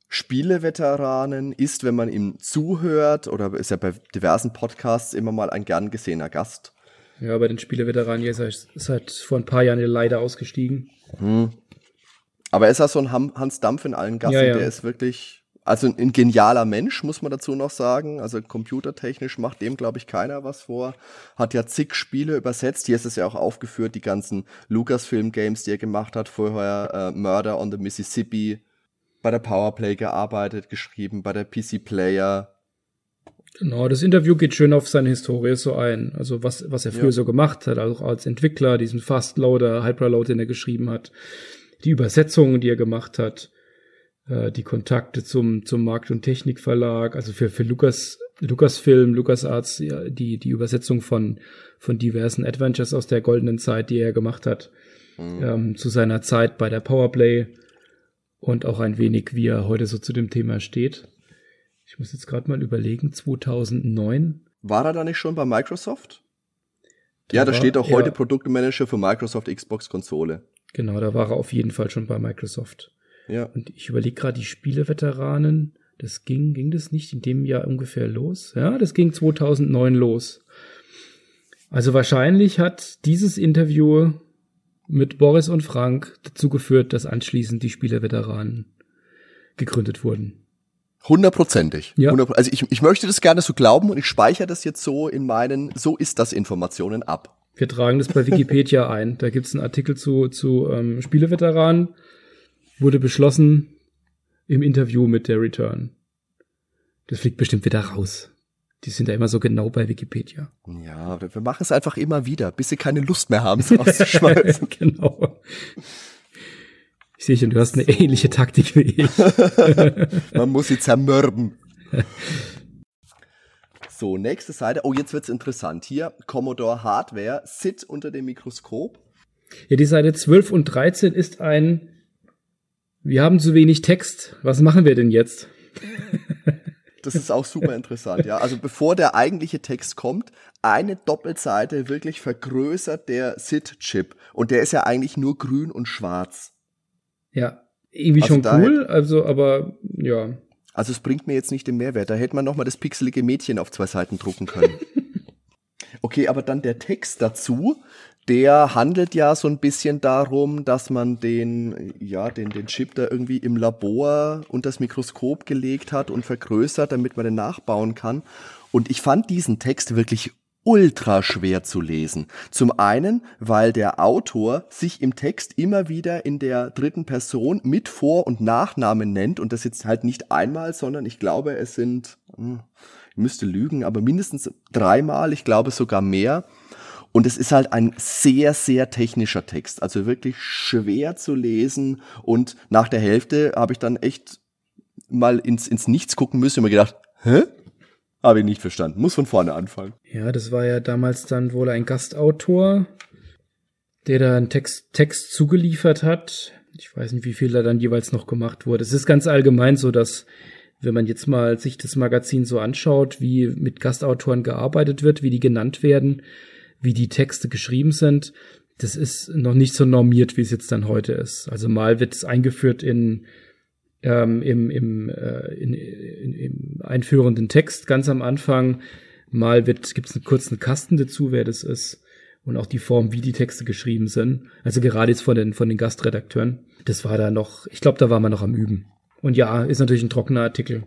Spieleveteranen, ist, wenn man ihm zuhört, oder ist ja bei diversen Podcasts immer mal ein gern gesehener Gast. Ja, bei den Spieleveteranen ist er ist halt vor ein paar Jahren leider ausgestiegen. Hm. Aber er ist ja so ein Hans Dampf in allen Gassen, ja, ja. Der ist wirklich, also ein, ein genialer Mensch, muss man dazu noch sagen. Also computertechnisch macht dem, glaube ich, keiner was vor. Hat ja zig Spiele übersetzt. Hier ist es ja auch aufgeführt, die ganzen Lucasfilm-Games, die er gemacht hat. Vorher äh, Murder on the Mississippi, bei der Powerplay gearbeitet, geschrieben, bei der P C Player. Genau, das Interview geht schön auf seine Historie so ein. Also was, was er früher ja. so gemacht hat, auch als Entwickler, diesen Fastloader, Hyperload, den er geschrieben hat. Die Übersetzungen, die er gemacht hat, äh, die Kontakte zum zum Markt- und Technikverlag, also für für Lucas Lucasfilm, LucasArts, ja, die die Übersetzung von von diversen Adventures aus der goldenen Zeit, die er gemacht hat, mhm. ähm, zu seiner Zeit bei der Powerplay und auch ein wenig, wie er heute so zu dem Thema steht. Ich muss jetzt gerade mal überlegen, zweitausendneun. War er da nicht schon bei Microsoft? Da ja, da steht auch heute Produktmanager für Microsoft Xbox Konsole. Genau, da war er auf jeden Fall schon bei Microsoft. Ja. Und ich überlege gerade, die Spieleveteranen, das ging, ging das nicht in dem Jahr ungefähr los? Ja, das ging zweitausendneun los. Also wahrscheinlich hat dieses Interview mit Boris und Frank dazu geführt, dass anschließend die Spieleveteranen gegründet wurden. Hundertprozentig. Ja. Also ich, ich möchte das gerne so glauben und ich speichere das jetzt so in meinen So ist das Informationen ab. Wir tragen das bei Wikipedia ein. Da gibt es einen Artikel zu, zu ähm, Spieleveteranen. Wurde beschlossen im Interview mit der Return. Das fliegt bestimmt wieder raus. Die sind ja immer so genau bei Wikipedia. Ja, wir machen es einfach immer wieder, bis sie keine Lust mehr haben, es rauszuschmeißen. Genau. Ich sehe schon, du hast eine ähnliche Taktik wie ich. Man muss sie zermürben. So, nächste Seite. Oh, jetzt wird's interessant. Hier, Commodore Hardware, S I D unter dem Mikroskop. Ja, die Seite zwölf und dreizehn ist ein, wir haben zu wenig Text, was machen wir denn jetzt? Das ist auch super interessant, ja. Also bevor der eigentliche Text kommt, eine Doppelseite wirklich vergrößert der S I D-Chip. Und der ist ja eigentlich nur grün und schwarz. Ja, irgendwie also schon cool, hätte, also aber ja. Also es bringt mir jetzt nicht den Mehrwert. Da hätte man noch mal das pixelige Mädchen auf zwei Seiten drucken können. Okay, aber dann der Text dazu, der handelt ja so ein bisschen darum, dass man den, ja, den, den Chip da irgendwie im Labor unter das Mikroskop gelegt hat und vergrößert, damit man den nachbauen kann. Und ich fand diesen Text wirklich ultra schwer zu lesen. Zum einen, weil der Autor sich im Text immer wieder in der dritten Person mit Vor- und Nachnamen nennt und das jetzt halt nicht einmal, sondern ich glaube, es sind, ich müsste lügen, aber mindestens dreimal, ich glaube sogar mehr. Und es ist halt ein sehr, sehr technischer Text, also wirklich schwer zu lesen und nach der Hälfte habe ich dann echt mal ins, ins Nichts gucken müssen und mir gedacht, hä? Habe ich nicht verstanden. Muss von vorne anfangen. Ja, das war ja damals dann wohl ein Gastautor, der da einen Text, Text zugeliefert hat. Ich weiß nicht, wie viel da dann jeweils noch gemacht wurde. Es ist ganz allgemein so, dass, wenn man jetzt mal sich das Magazin so anschaut, wie mit Gastautoren gearbeitet wird, wie die genannt werden, wie die Texte geschrieben sind, das ist noch nicht so normiert, wie es jetzt dann heute ist. Also mal wird es eingeführt in Ähm, im, im, äh, in, in, im einführenden Text ganz am Anfang. Mal wird gibt's einen kurzen Kasten dazu, wer das ist und auch die Form, wie die Texte geschrieben sind. Also gerade jetzt von den von den Gastredakteuren. Das war da noch, ich glaube, da war man noch am Üben. Und ja, ist natürlich ein trockener Artikel.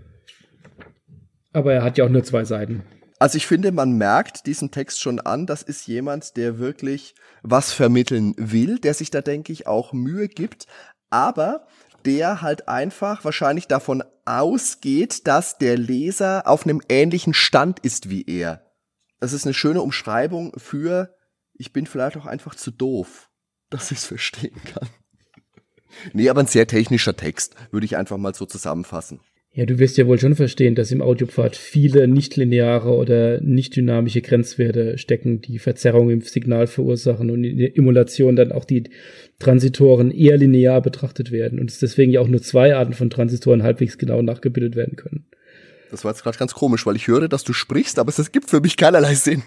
Aber er hat ja auch nur zwei Seiten. Also ich finde, man merkt diesen Text schon an, das ist jemand, der wirklich was vermitteln will, der sich da, denke ich, auch Mühe gibt, aber der halt einfach wahrscheinlich davon ausgeht, dass der Leser auf einem ähnlichen Stand ist wie er. Das ist eine schöne Umschreibung für, ich bin vielleicht auch einfach zu doof, dass ich es verstehen kann. Nee, aber ein sehr technischer Text, würde ich einfach mal so zusammenfassen. Ja, du wirst ja wohl schon verstehen, dass im Audiopfad viele nicht-lineare oder nicht-dynamische Grenzwerte stecken, die Verzerrung im Signal verursachen und in der Emulation dann auch die Transitoren eher linear betrachtet werden und es deswegen ja auch nur zwei Arten von Transistoren halbwegs genau nachgebildet werden können. Das war jetzt gerade ganz komisch, weil ich höre, dass du sprichst, aber es gibt für mich keinerlei Sinn.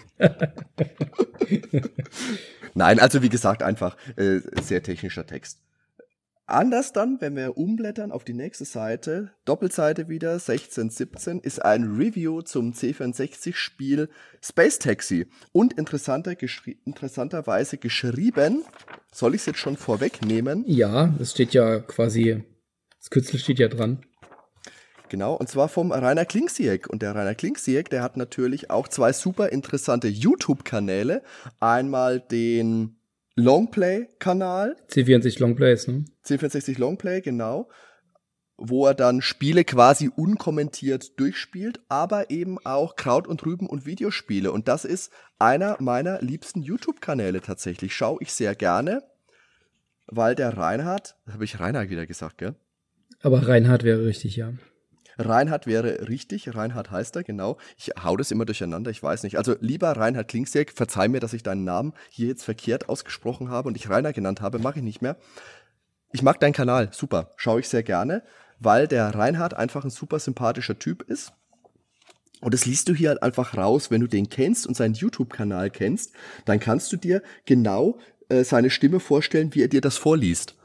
Nein, also wie gesagt, einfach äh, sehr technischer Text. Anders dann, wenn wir umblättern auf die nächste Seite, Doppelseite wieder, sechzehn siebzehn, ist ein Review zum C vierundsechzig-Spiel Space Taxi. Und interessanter geschri- interessanterweise geschrieben, soll ich es jetzt schon vorwegnehmen? Ja, es steht ja quasi, das Kürzel steht ja dran. Genau, und zwar vom Rainer Klingsieck. Und der Rainer Klingsieck, der hat natürlich auch zwei super interessante YouTube-Kanäle. Einmal den Longplay-Kanal. C vierundsechzig Longplays, ne? C vierundsechzig Longplay, genau. Wo er dann Spiele quasi unkommentiert durchspielt, aber eben auch Kraut und Rüben und Videospiele. Und das ist einer meiner liebsten YouTube-Kanäle tatsächlich. Schaue ich sehr gerne, weil der Reinhard, habe ich Reinhard wieder gesagt, gell? Aber Reinhard wäre richtig, ja. Reinhard wäre richtig, Reinhard heißt er, genau. Ich hau das immer durcheinander, ich weiß nicht. Also lieber Reinhard Klingsieck, verzeih mir, dass ich deinen Namen hier jetzt verkehrt ausgesprochen habe und ich Rainer genannt habe, mache ich nicht mehr. Ich mag deinen Kanal, super, schaue ich sehr gerne, weil der Reinhard einfach ein super sympathischer Typ ist. Und das liest du hier halt einfach raus, wenn du den kennst und seinen YouTube-Kanal kennst, dann kannst du dir genau äh, seine Stimme vorstellen, wie er dir das vorliest.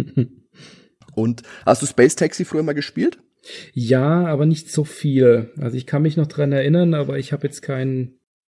Und hast du Space Taxi früher mal gespielt? Ja, aber nicht so viel. Also ich kann mich noch dran erinnern, aber ich habe jetzt kein,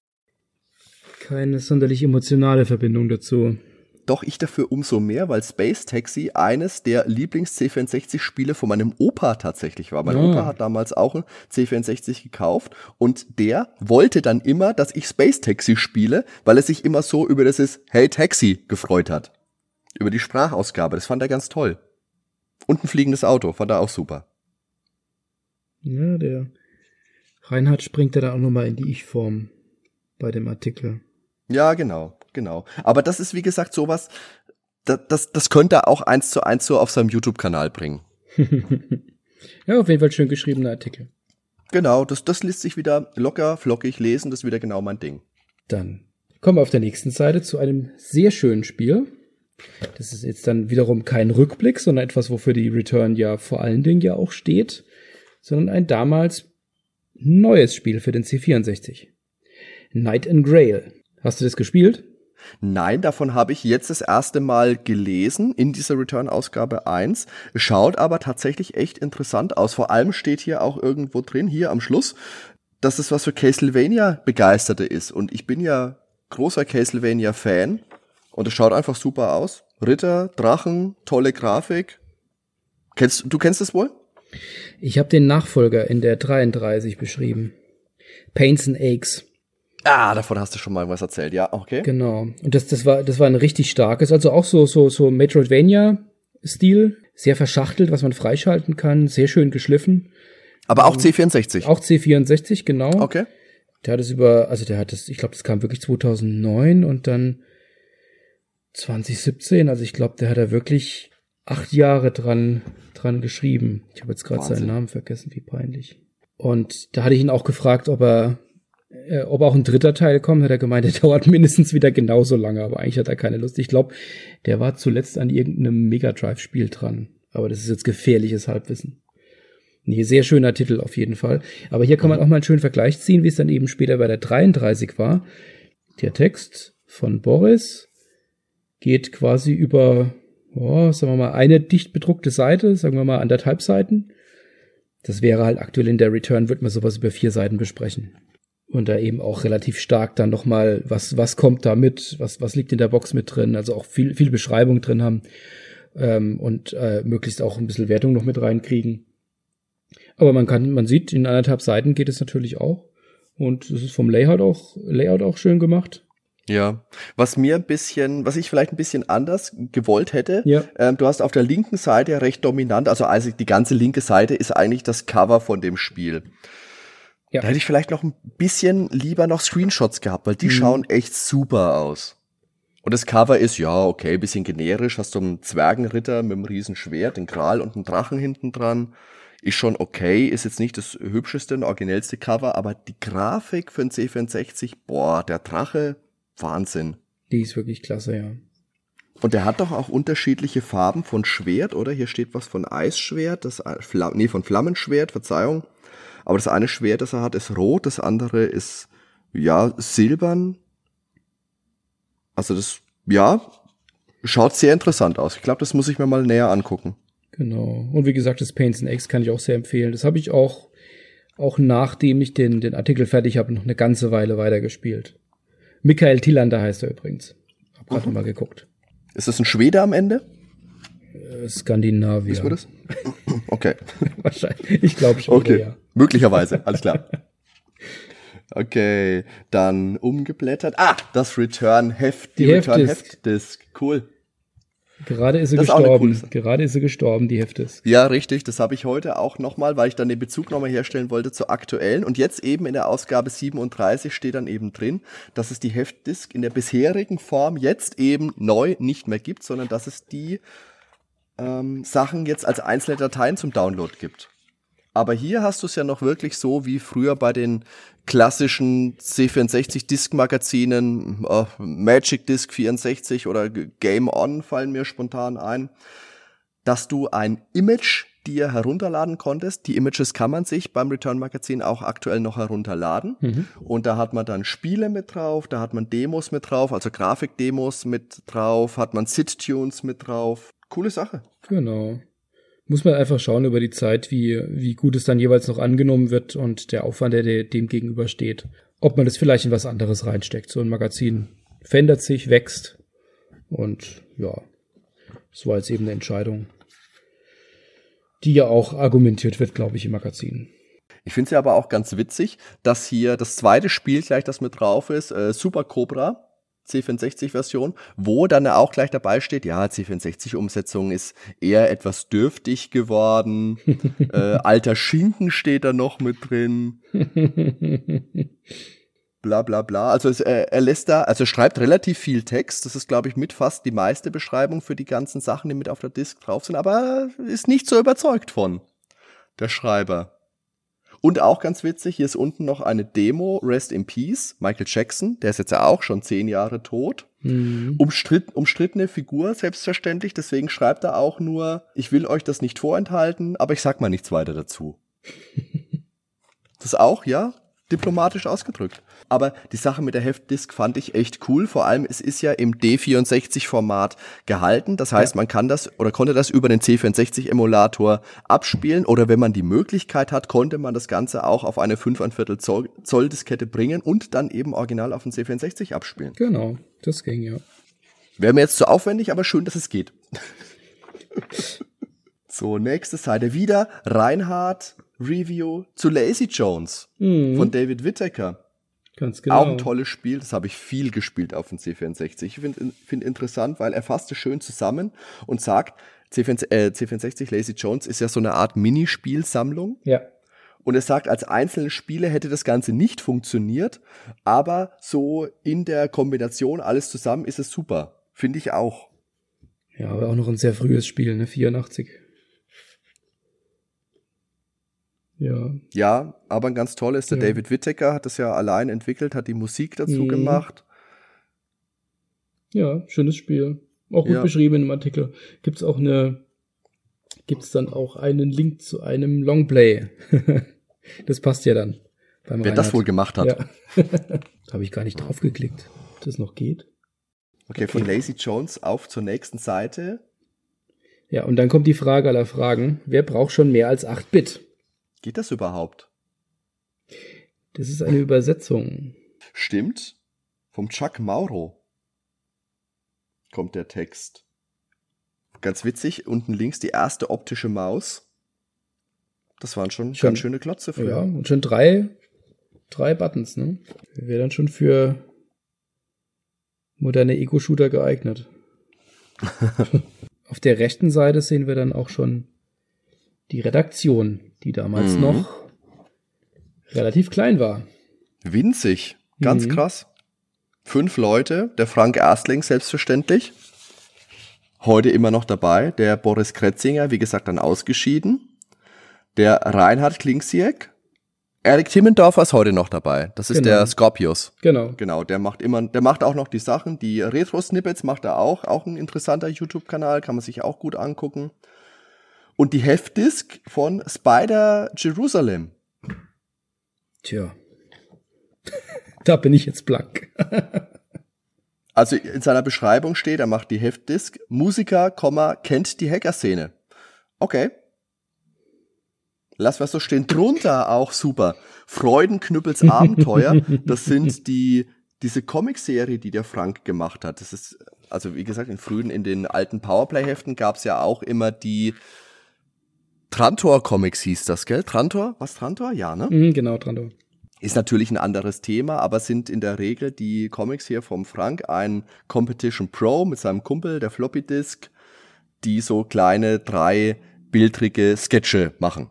keine sonderlich emotionale Verbindung dazu. Doch, ich dafür umso mehr, weil Space Taxi eines der Lieblings-C vierundsechzig-Spiele von meinem Opa tatsächlich war. Mein Ah. Opa hat damals auch ein C vierundsechzig gekauft und der wollte dann immer, dass ich Space Taxi spiele, weil er sich immer so über das ist Hey Taxi gefreut hat. Über die Sprachausgabe, das fand er ganz toll. Und ein fliegendes Auto, fand er auch super. Ja, der Reinhard springt ja da auch nochmal in die Ich-Form bei dem Artikel. Ja, genau, genau. Aber das ist, wie gesagt, sowas, das, das, das könnte er auch eins zu eins so auf seinem YouTube-Kanal bringen. Ja, auf jeden Fall schön geschriebener Artikel. Genau, das, das lässt sich wieder locker, flockig lesen, das ist wieder genau mein Ding. Dann kommen wir auf der nächsten Seite zu einem sehr schönen Spiel. Das ist jetzt dann wiederum kein Rückblick, sondern etwas, wofür die Return ja vor allen Dingen ja auch steht, sondern ein damals neues Spiel für den C vierundsechzig. Night and Grail. Hast du das gespielt? Nein, davon habe ich jetzt das erste Mal gelesen in dieser Return-Ausgabe eins. Schaut aber tatsächlich echt interessant aus. Vor allem steht hier auch irgendwo drin, hier am Schluss, dass es was für Castlevania-Begeisterte ist. Und ich bin ja großer Castlevania-Fan und es schaut einfach super aus. Ritter, Drachen, tolle Grafik. Kennst, du kennst es wohl? Ich habe den Nachfolger in der dreiunddreißig beschrieben. Pains and Aches. Ah, davon hast du schon mal was erzählt, ja, okay. Genau. Und das, das war, das war ein richtig starkes, also auch so, so, so Metroidvania-Stil. Sehr verschachtelt, was man freischalten kann. Sehr schön geschliffen. Aber auch C vierundsechzig? Auch C vierundsechzig, genau. Okay. Der hat es über, also der hat es, ich glaube, das kam wirklich zweitausendneun und dann zwanzig siebzehn. Also ich glaube, der hat da wirklich acht Jahre dran, dran geschrieben. Ich habe jetzt gerade seinen Namen vergessen, wie peinlich. Und da hatte ich ihn auch gefragt, ob er, äh, ob auch ein dritter Teil kommt. Hat er gemeint, der dauert mindestens wieder genauso lange, aber eigentlich hat er keine Lust. Ich glaube, der war zuletzt an irgendeinem Mega Drive-Spiel dran. Aber das ist jetzt gefährliches Halbwissen. Nee, sehr schöner Titel auf jeden Fall. Aber hier kann man auch mal einen schönen Vergleich ziehen, wie es dann eben später bei der dreiunddreißig war. Der Text von Boris geht quasi über, oh, sagen wir mal, eine dicht bedruckte Seite, sagen wir mal anderthalb Seiten. Das wäre halt aktuell in der Return, wird man sowas über vier Seiten besprechen. Und da eben auch relativ stark dann nochmal, was, was kommt da mit, was, was liegt in der Box mit drin, also auch viel, viel Beschreibung drin haben, ähm, und äh, möglichst auch ein bisschen Wertung noch mit reinkriegen. Aber man kann, man sieht, in anderthalb Seiten geht es natürlich auch. Und es ist vom Layout auch, Layout auch schön gemacht. Ja, was mir ein bisschen, was ich vielleicht ein bisschen anders gewollt hätte, Ja. ähm, du hast auf der linken Seite recht dominant, also, also die ganze linke Seite ist eigentlich das Cover von dem Spiel. Ja. Da hätte ich vielleicht noch ein bisschen lieber noch Screenshots gehabt, weil die Mhm. schauen echt super aus. Und das Cover ist, ja, okay, ein bisschen generisch, hast du einen Zwergenritter mit einem riesen Schwert, einen Gral und einen Drachen hinten dran. Ist schon okay, ist jetzt nicht das hübscheste und originellste Cover, aber die Grafik für ein C vierundsechzig, boah, der Drache, Wahnsinn. Die ist wirklich klasse, ja. Und der hat doch auch unterschiedliche Farben von Schwert, oder? Hier steht was von Eisschwert, das Fla- nee, von Flammenschwert, Verzeihung. Aber das eine Schwert, das er hat, ist rot, das andere ist, ja, silbern. Also das, ja, Schaut sehr interessant aus. Ich glaube, das muss ich mir mal näher angucken. Genau. Und wie gesagt, das Paints and Eggs kann ich auch sehr empfehlen. Das habe ich auch, auch nachdem ich den, den Artikel fertig habe, noch eine ganze Weile weitergespielt. Michael Thielander heißt er übrigens. Hab gerade mhm. mal geguckt. Ist das ein Schwede am Ende? Äh, Skandinavier. Wissen wir das? Okay. Wahrscheinlich. Ich glaube schon. Okay. Ja. Möglicherweise. Alles klar. Okay. Dann umgeblättert. Ah, das Return-Heft. Die, die Return-Heft-Disc. Cool. Gerade ist sie das gestorben. Ist Gerade ist sie gestorben, die Heftdisk. Ja, richtig. Das habe ich heute auch nochmal, weil ich dann den Bezug nochmal herstellen wollte zur aktuellen. Und jetzt eben in der Ausgabe siebenunddreißig steht dann eben drin, dass es die Heftdisk in der bisherigen Form jetzt eben neu nicht mehr gibt, sondern dass es die ähm, Sachen jetzt als einzelne Dateien zum Download gibt. Aber hier hast du es ja noch wirklich so wie früher bei den klassischen C vierundsechzig-Disk-Magazinen, äh, Magic Disk vierundsechzig oder Game On fallen mir spontan ein, dass du ein Image dir herunterladen konntest. Die Images kann man sich beim Return-Magazin auch aktuell noch herunterladen. Mhm. Und da hat man dann Spiele mit drauf, da hat man Demos mit drauf, also Grafikdemos mit drauf, hat man Sit-Tunes mit drauf. Coole Sache. Genau. Muss man einfach schauen über die Zeit, wie, wie gut es dann jeweils noch angenommen wird und der Aufwand, der dem gegenübersteht. Ob man das vielleicht in was anderes reinsteckt. So ein Magazin verändert sich, wächst und ja, das war jetzt eben eine Entscheidung, die ja auch argumentiert wird, glaube ich, im Magazin. Ich finde es ja aber auch ganz witzig, dass hier das zweite Spiel gleich, das mit drauf ist, äh, Super Cobra, C vierundsechzig-Version, wo dann auch gleich dabei steht, ja, C vierundsechzig-Umsetzung ist eher etwas dürftig geworden, äh, alter Schinken steht da noch mit drin, bla bla bla, also es, äh, er lässt da, also er schreibt relativ viel Text, das ist, glaube ich, mit fast die meiste Beschreibung für die ganzen Sachen, die mit auf der Disk drauf sind, aber ist nicht so überzeugt von, der Schreiber. Und auch ganz witzig, hier ist unten noch eine Demo, Rest in Peace, Michael Jackson, der ist jetzt ja auch schon zehn Jahre tot. Mhm. Umstritt, umstrittene Figur, selbstverständlich, deswegen schreibt er auch nur, ich will euch das nicht vorenthalten, aber ich sag mal nichts weiter dazu. Das auch, ja, diplomatisch ausgedrückt. Aber die Sache mit der Heftdisk fand ich echt cool, vor allem es ist ja im D vierundsechzig-Format gehalten, das heißt, ja. man kann das oder konnte das über den C vierundsechzig-Emulator abspielen oder wenn man die Möglichkeit hat, konnte man das Ganze auch auf eine fünf Komma fünf Zoll, Zoll Diskette bringen und dann eben original auf den C vierundsechzig abspielen. Genau, das ging ja. Wäre mir jetzt zu aufwendig, aber schön, dass es geht. So, nächste Seite wieder Reinhard Review zu Lazy Jones mhm. von David Whittaker. Ganz genau. Auch ein tolles Spiel, das habe ich viel gespielt auf dem C vierundsechzig. Ich finde find interessant, weil er fasst es schön zusammen und sagt, C vierundsechzig Lazy Jones ist ja so eine Art Minispielsammlung. Ja. Und er sagt, als einzelne Spiele hätte das Ganze nicht funktioniert, aber so in der Kombination alles zusammen ist es super. Finde ich auch. Ja, aber auch noch ein sehr frühes Spiel, ne? vierundachtzig. Ja. Ja, aber ein ganz tolles. Der ja. David Whittaker hat das ja allein entwickelt, hat die Musik dazu mhm. gemacht. Ja, schönes Spiel. Auch gut ja. beschrieben im Artikel. Gibt's auch eine, gibt's dann auch einen Link zu einem Longplay. Das passt ja dann. Beim Wer Reinhard. Das wohl gemacht hat. Ja. Habe ich gar nicht drauf geklickt, ob das noch geht. Okay, okay, von Lazy Jones auf zur nächsten Seite. Ja, und dann kommt die Frage aller Fragen. Wer braucht schon mehr als acht Bit? Geht das überhaupt? Das ist eine Übersetzung. Stimmt. Vom Chuck Mauro kommt der Text. Ganz witzig, unten links die erste optische Maus. Das waren schon, schon ganz schöne Klotze früher. Ja, und schon drei, drei Buttons, ne? Wäre dann schon für moderne Ego-Shooter geeignet. Auf der rechten Seite sehen wir dann auch schon die Redaktion, die damals mhm. noch relativ klein war. Winzig, ganz mhm. krass. Fünf Leute, der Frank Erstling selbstverständlich, heute immer noch dabei, der Boris Kretzinger, wie gesagt, dann ausgeschieden, der Reinhard Klingsiek, Erik Timmendorfer ist heute noch dabei, das ist genau. der Scorpius. Genau. Genau, der macht immer, der macht auch noch die Sachen, die Retro-Snippets macht er auch, auch ein interessanter YouTube-Kanal, kann man sich auch gut angucken. Und die Heftdisk von Spider Jerusalem. Tja. Da bin ich jetzt blank. Also in seiner Beschreibung steht, er macht die Heftdisk, Musiker, Komma, kennt die Hacker-Szene. Okay. Lass was so stehen. Drunter auch super. Freudenknüppels Abenteuer. Das sind die, diese Comicserie, die der Frank gemacht hat. Das ist, also wie gesagt, in frühen, in den alten Powerplay-Heften gab es ja auch immer die Trantor-Comics hieß das, gell? Trantor? Was, Trantor? Ja, ne? Mhm, genau, Trantor. Ist natürlich ein anderes Thema, aber sind in der Regel die Comics hier vom Frank ein Competition Pro mit seinem Kumpel, der Floppy Disk, die so kleine, drei bildrige Sketche machen.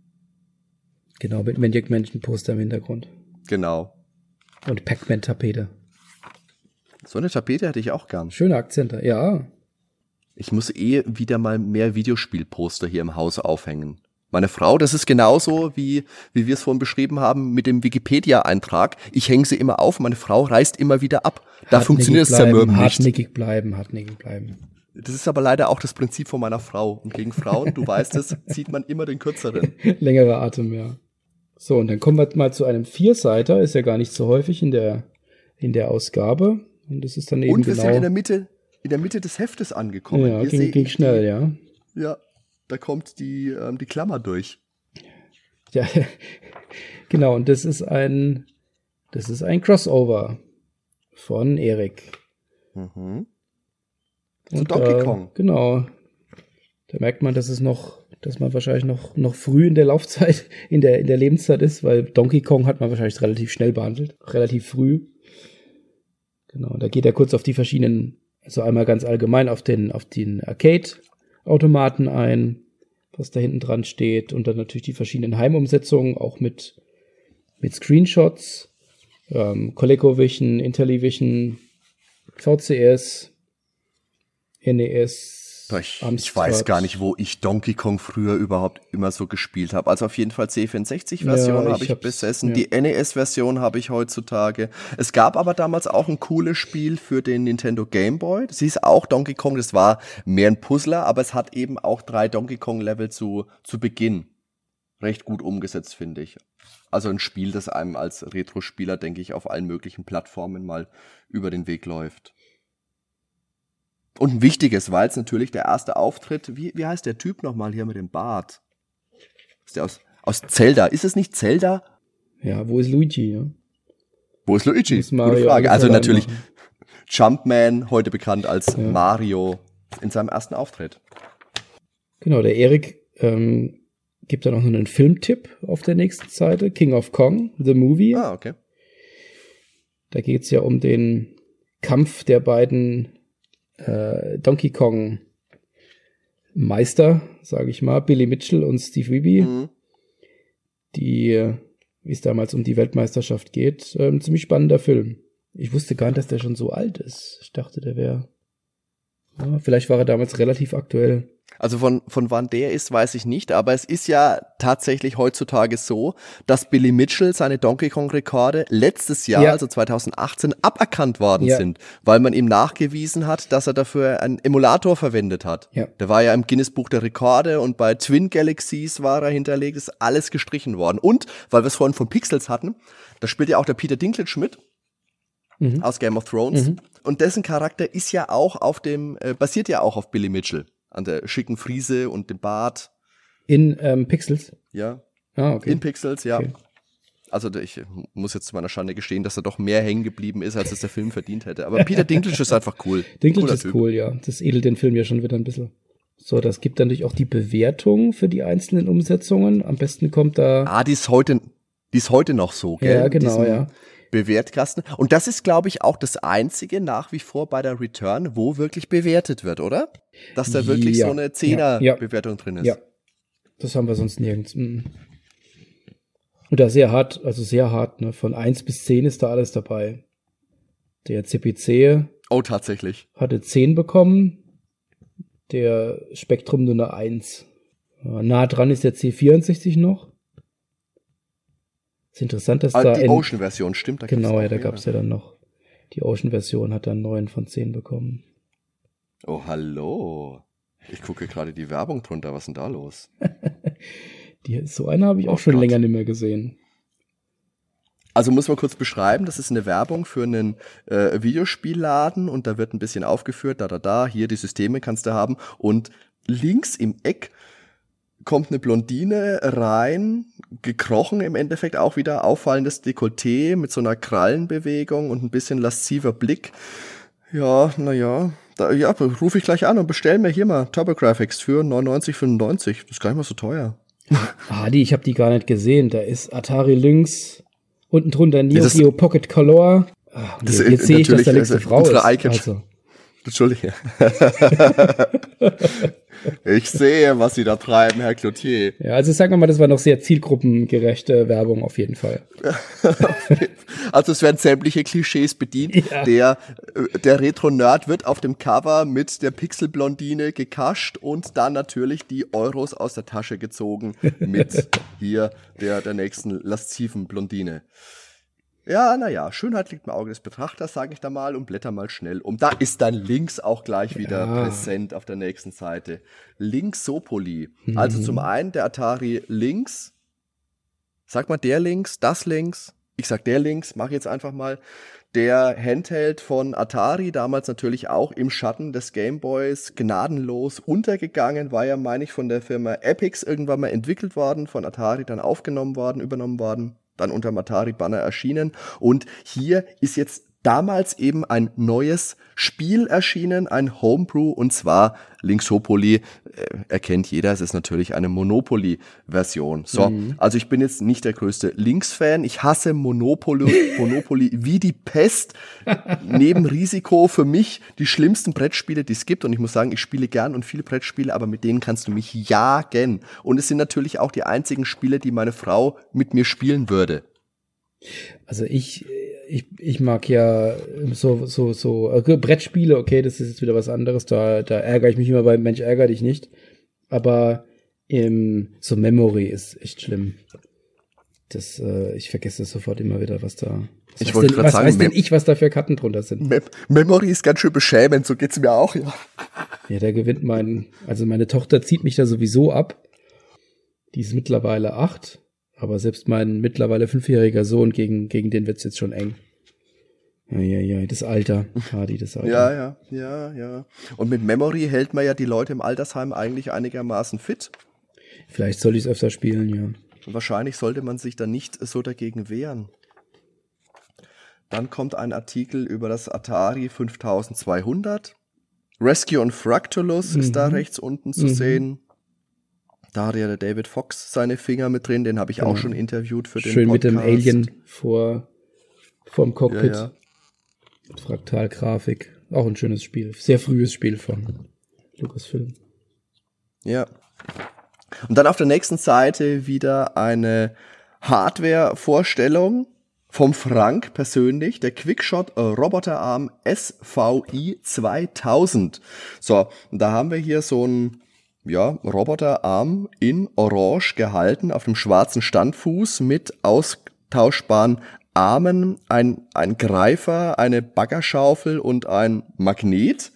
Genau, mit Maniac-Mansion-Poster im Hintergrund. Genau. Und Pac-Man-Tapete. So eine Tapete hätte ich auch gern. Schöne Akzente, ja. Ich muss eh wieder mal mehr Videospielposter hier im Haus aufhängen. Meine Frau, das ist genauso, wie, wie wir es vorhin beschrieben haben, mit dem Wikipedia-Eintrag. Ich hänge sie immer auf, meine Frau reißt immer wieder ab. Da funktioniert das Zermürben nicht. Hartnäckig bleiben, hartnäckig bleiben. Das ist aber leider auch das Prinzip von meiner Frau. Und gegen Frauen, du weißt es, zieht man immer den kürzeren. Längerer Atem, ja. So, und dann kommen wir mal zu einem Vierseiter. Ist ja gar nicht so häufig in der, in der Ausgabe. Und das ist dann eben Und wir genau sind in der Mitte, in der Mitte des Heftes angekommen. Ja, Hier ging, ging schnell, die, ja. Ja, da kommt die, ähm, die Klammer durch. Ja, genau. Und das ist ein, das ist ein Crossover von Erik. Mhm. Zu und, Donkey Kong. Äh, genau. Da merkt man, dass es noch, dass man wahrscheinlich noch, noch früh in der Laufzeit, in der, in der Lebenszeit ist, weil Donkey Kong hat man wahrscheinlich relativ schnell behandelt. Relativ früh. Genau. Da geht er kurz auf die verschiedenen, also einmal ganz allgemein auf den, auf den Arcade-Automaten ein, was da hinten dran steht, und dann natürlich die verschiedenen Heimumsetzungen, auch mit, mit Screenshots, ähm, ColecoVision, Intellivision, V C S, N E S. Ich, ich weiß gar nicht, wo ich Donkey Kong früher überhaupt immer so gespielt habe. Also auf jeden Fall C vierundsechzig-Version ja, habe ich, ich besessen. Ja. Die N E S-Version habe ich heutzutage. Es gab aber damals auch ein cooles Spiel für den Nintendo Game Boy. Das hieß auch Donkey Kong. Das war mehr ein Puzzler, aber es hat eben auch drei Donkey Kong-Level zu, zu Beginn recht gut umgesetzt, finde ich. Also ein Spiel, das einem als Retro-Spieler, denke ich, auf allen möglichen Plattformen mal über den Weg läuft. Und ein wichtiges, weil es natürlich der erste Auftritt, wie, wie heißt der Typ nochmal hier mit dem Bart? Ist der aus, aus Zelda? Ist es nicht Zelda? Ja, wo ist Luigi? Ja? Wo ist Luigi? Gute Frage. Also natürlich machen. Jumpman, heute bekannt als ja. Mario, in seinem ersten Auftritt. Genau, der Erik ähm, gibt dann auch noch einen Filmtipp auf der nächsten Seite. King of Kong, The Movie. Ah, okay. Da geht es ja um den Kampf der beiden Äh, Donkey Kong Meister, sage ich mal, Billy Mitchell und Steve Wiebe, mhm. die, wie es damals um die Weltmeisterschaft geht, äh, ein ziemlich spannender Film. Ich wusste gar nicht, dass der schon so alt ist. Ich dachte, der wäre, ja, vielleicht war er damals relativ aktuell. Also von, von wann der ist, weiß ich nicht, aber es ist ja tatsächlich heutzutage so, dass Billy Mitchell seine Donkey Kong-Rekorde letztes Jahr, ja. also zwanzig achtzehn, aberkannt worden ja. sind, weil man ihm nachgewiesen hat, dass er dafür einen Emulator verwendet hat. Ja. Der war ja im Guinness-Buch der Rekorde und bei Twin Galaxies war er hinterlegt, ist alles gestrichen worden. Und, weil wir es vorhin von Pixels hatten, da spielt ja auch der Peter Dinklage mit. Mhm. Aus Game of Thrones. Mhm. Und dessen Charakter ist ja auch auf dem, äh, basiert ja auch auf Billy Mitchell. An der schicken Friese und dem Bart. In ähm, Pixels? Ja. Ah, okay. In Pixels, ja. Okay. Also ich muss jetzt zu meiner Schande gestehen, dass er doch mehr hängen geblieben ist, als es der Film verdient hätte. Aber Peter Dinklage ist einfach cool. Dinklage ist typ. cool, ja. Das edelt den Film ja schon wieder ein bisschen. So, das gibt dann natürlich auch die Bewertung für die einzelnen Umsetzungen. Am besten kommt da... Ah, die ist heute, die ist heute noch so, gell? Ja, genau, ja. Bewertkasten. Und das ist, glaube ich, auch das Einzige nach wie vor bei der Return, wo wirklich bewertet wird, oder? Dass da wirklich ja, so eine Zehner-Bewertung ja, ja. drin ist. Ja, das haben wir sonst nirgends. Und da sehr hart, also sehr hart, ne? Von eins bis zehn ist da alles dabei. Der C P C oh, tatsächlich. hatte zehn bekommen, der Spektrum nur eine eins. Nah dran ist der C vierundsechzig noch. Ist interessant, dass also da die Ocean-Version, stimmt. Da genau, ja, da gab es ja dann noch. Die Ocean-Version hat dann neun von zehn bekommen. Oh, hallo. Ich gucke gerade die Werbung drunter. Was ist denn da los? die, so eine habe ich auch oh schon Gott. länger nicht mehr gesehen. Also muss man kurz beschreiben, das ist eine Werbung für einen äh, Videospielladen und da wird ein bisschen aufgeführt, da, da, da, hier die Systeme kannst du haben und links im Eck kommt eine Blondine rein, gekrochen im Endeffekt, auch wieder auffallendes Dekolleté mit so einer Krallenbewegung und ein bisschen lasziver Blick. Ja, naja, da, ja, rufe ich gleich an und bestell mir hier mal TurboGrafx für neunundneunzig fünfundneunzig. Das ist gar nicht mal so teuer. Adi, ich habe die gar nicht gesehen. Da ist Atari Lynx, unten drunter Neo ja, Geo Pocket Color. Ach, das jetzt jetzt sehe ich, dass da links eine Frau ist. Also. Entschuldige. Ich sehe, was Sie da treiben, Herr Cloutier. Ja, also sagen wir mal, das war noch sehr zielgruppengerechte Werbung auf jeden Fall. Also es werden sämtliche Klischees bedient. Ja. Der, der Retro-Nerd wird auf dem Cover mit der Pixelblondine gekascht und dann natürlich die Euros aus der Tasche gezogen mit hier der, der nächsten lasziven Blondine. Ja, naja, Schönheit liegt im Auge des Betrachters, sage ich da mal, und blätter mal schnell um. Da ist dann links auch gleich wieder ja. präsent auf der nächsten Seite. Linksopoly. Mhm. Also zum einen der Atari Lynx. Sag mal der Lynx, das Lynx. Ich sag der Lynx, mach jetzt einfach mal. Der Handheld von Atari, damals natürlich auch im Schatten des Gameboys, gnadenlos untergegangen, war ja, meine ich, von der Firma Epix irgendwann mal entwickelt worden, von Atari dann aufgenommen worden, übernommen worden. Dann unter dem Atari-Banner erschienen. Und hier ist jetzt damals eben ein neues Spiel erschienen, ein Homebrew, und zwar Linksopoly. Äh, erkennt jeder, es ist natürlich eine Monopoly-Version. So, mhm. Also ich bin jetzt nicht der größte Lynx-Fan. Ich hasse Monopoly, Monopoly wie die Pest. Neben Risiko für mich die schlimmsten Brettspiele, die es gibt. Und ich muss sagen, ich spiele gern und viele Brettspiele, aber mit denen kannst du mich jagen. Und es sind natürlich auch die einzigen Spiele, die meine Frau mit mir spielen würde. Also ich, ich, ich mag ja so, so, so okay, Brettspiele, okay, das ist jetzt wieder was anderes, da, da ärgere ich mich immer bei Mensch, ärgere dich nicht. Aber ähm, so Memory ist echt schlimm. Das, äh, ich vergesse das sofort immer wieder, was da. Was ich wollte gerade sagen, was weiß denn ich, was da für Karten drunter sind? Mem- Memory ist ganz schön beschämend, so geht's mir auch, ja. Ja, da gewinnt mein, also meine Tochter zieht mich da sowieso ab. Die ist mittlerweile acht. Aber selbst mein mittlerweile fünfjähriger Sohn, gegen, gegen den wird's jetzt schon eng. Ja, ja, ja, das Alter, Hardy, das Alter. Ja, ja, ja, ja. Und mit Memory hält man ja die Leute im Altersheim eigentlich einigermaßen fit. Vielleicht soll ich es öfter spielen, ja. Und wahrscheinlich sollte man sich dann nicht so dagegen wehren. Dann kommt ein Artikel über das Atari fünftausendzweihundert. Rescue on Fractalus mhm. ist da rechts unten zu mhm. sehen. Da hat ja der David Fox seine Finger mit drin, den habe ich ja. auch schon interviewt für den Schön Podcast. Schön mit dem Alien vor vorm Cockpit. Ja, ja. Mit Fraktalgrafik. Auch ein schönes Spiel. Sehr frühes Spiel von Lucasfilm. Ja. Und dann auf der nächsten Seite wieder eine Hardware-Vorstellung vom Frank persönlich, der Quickshot Roboterarm S V I zweitausend. So, und da haben wir hier so ein ja, Roboterarm in Orange gehalten, auf dem schwarzen Standfuß mit austauschbaren Armen, ein, ein Greifer, eine Baggerschaufel und ein Magnet.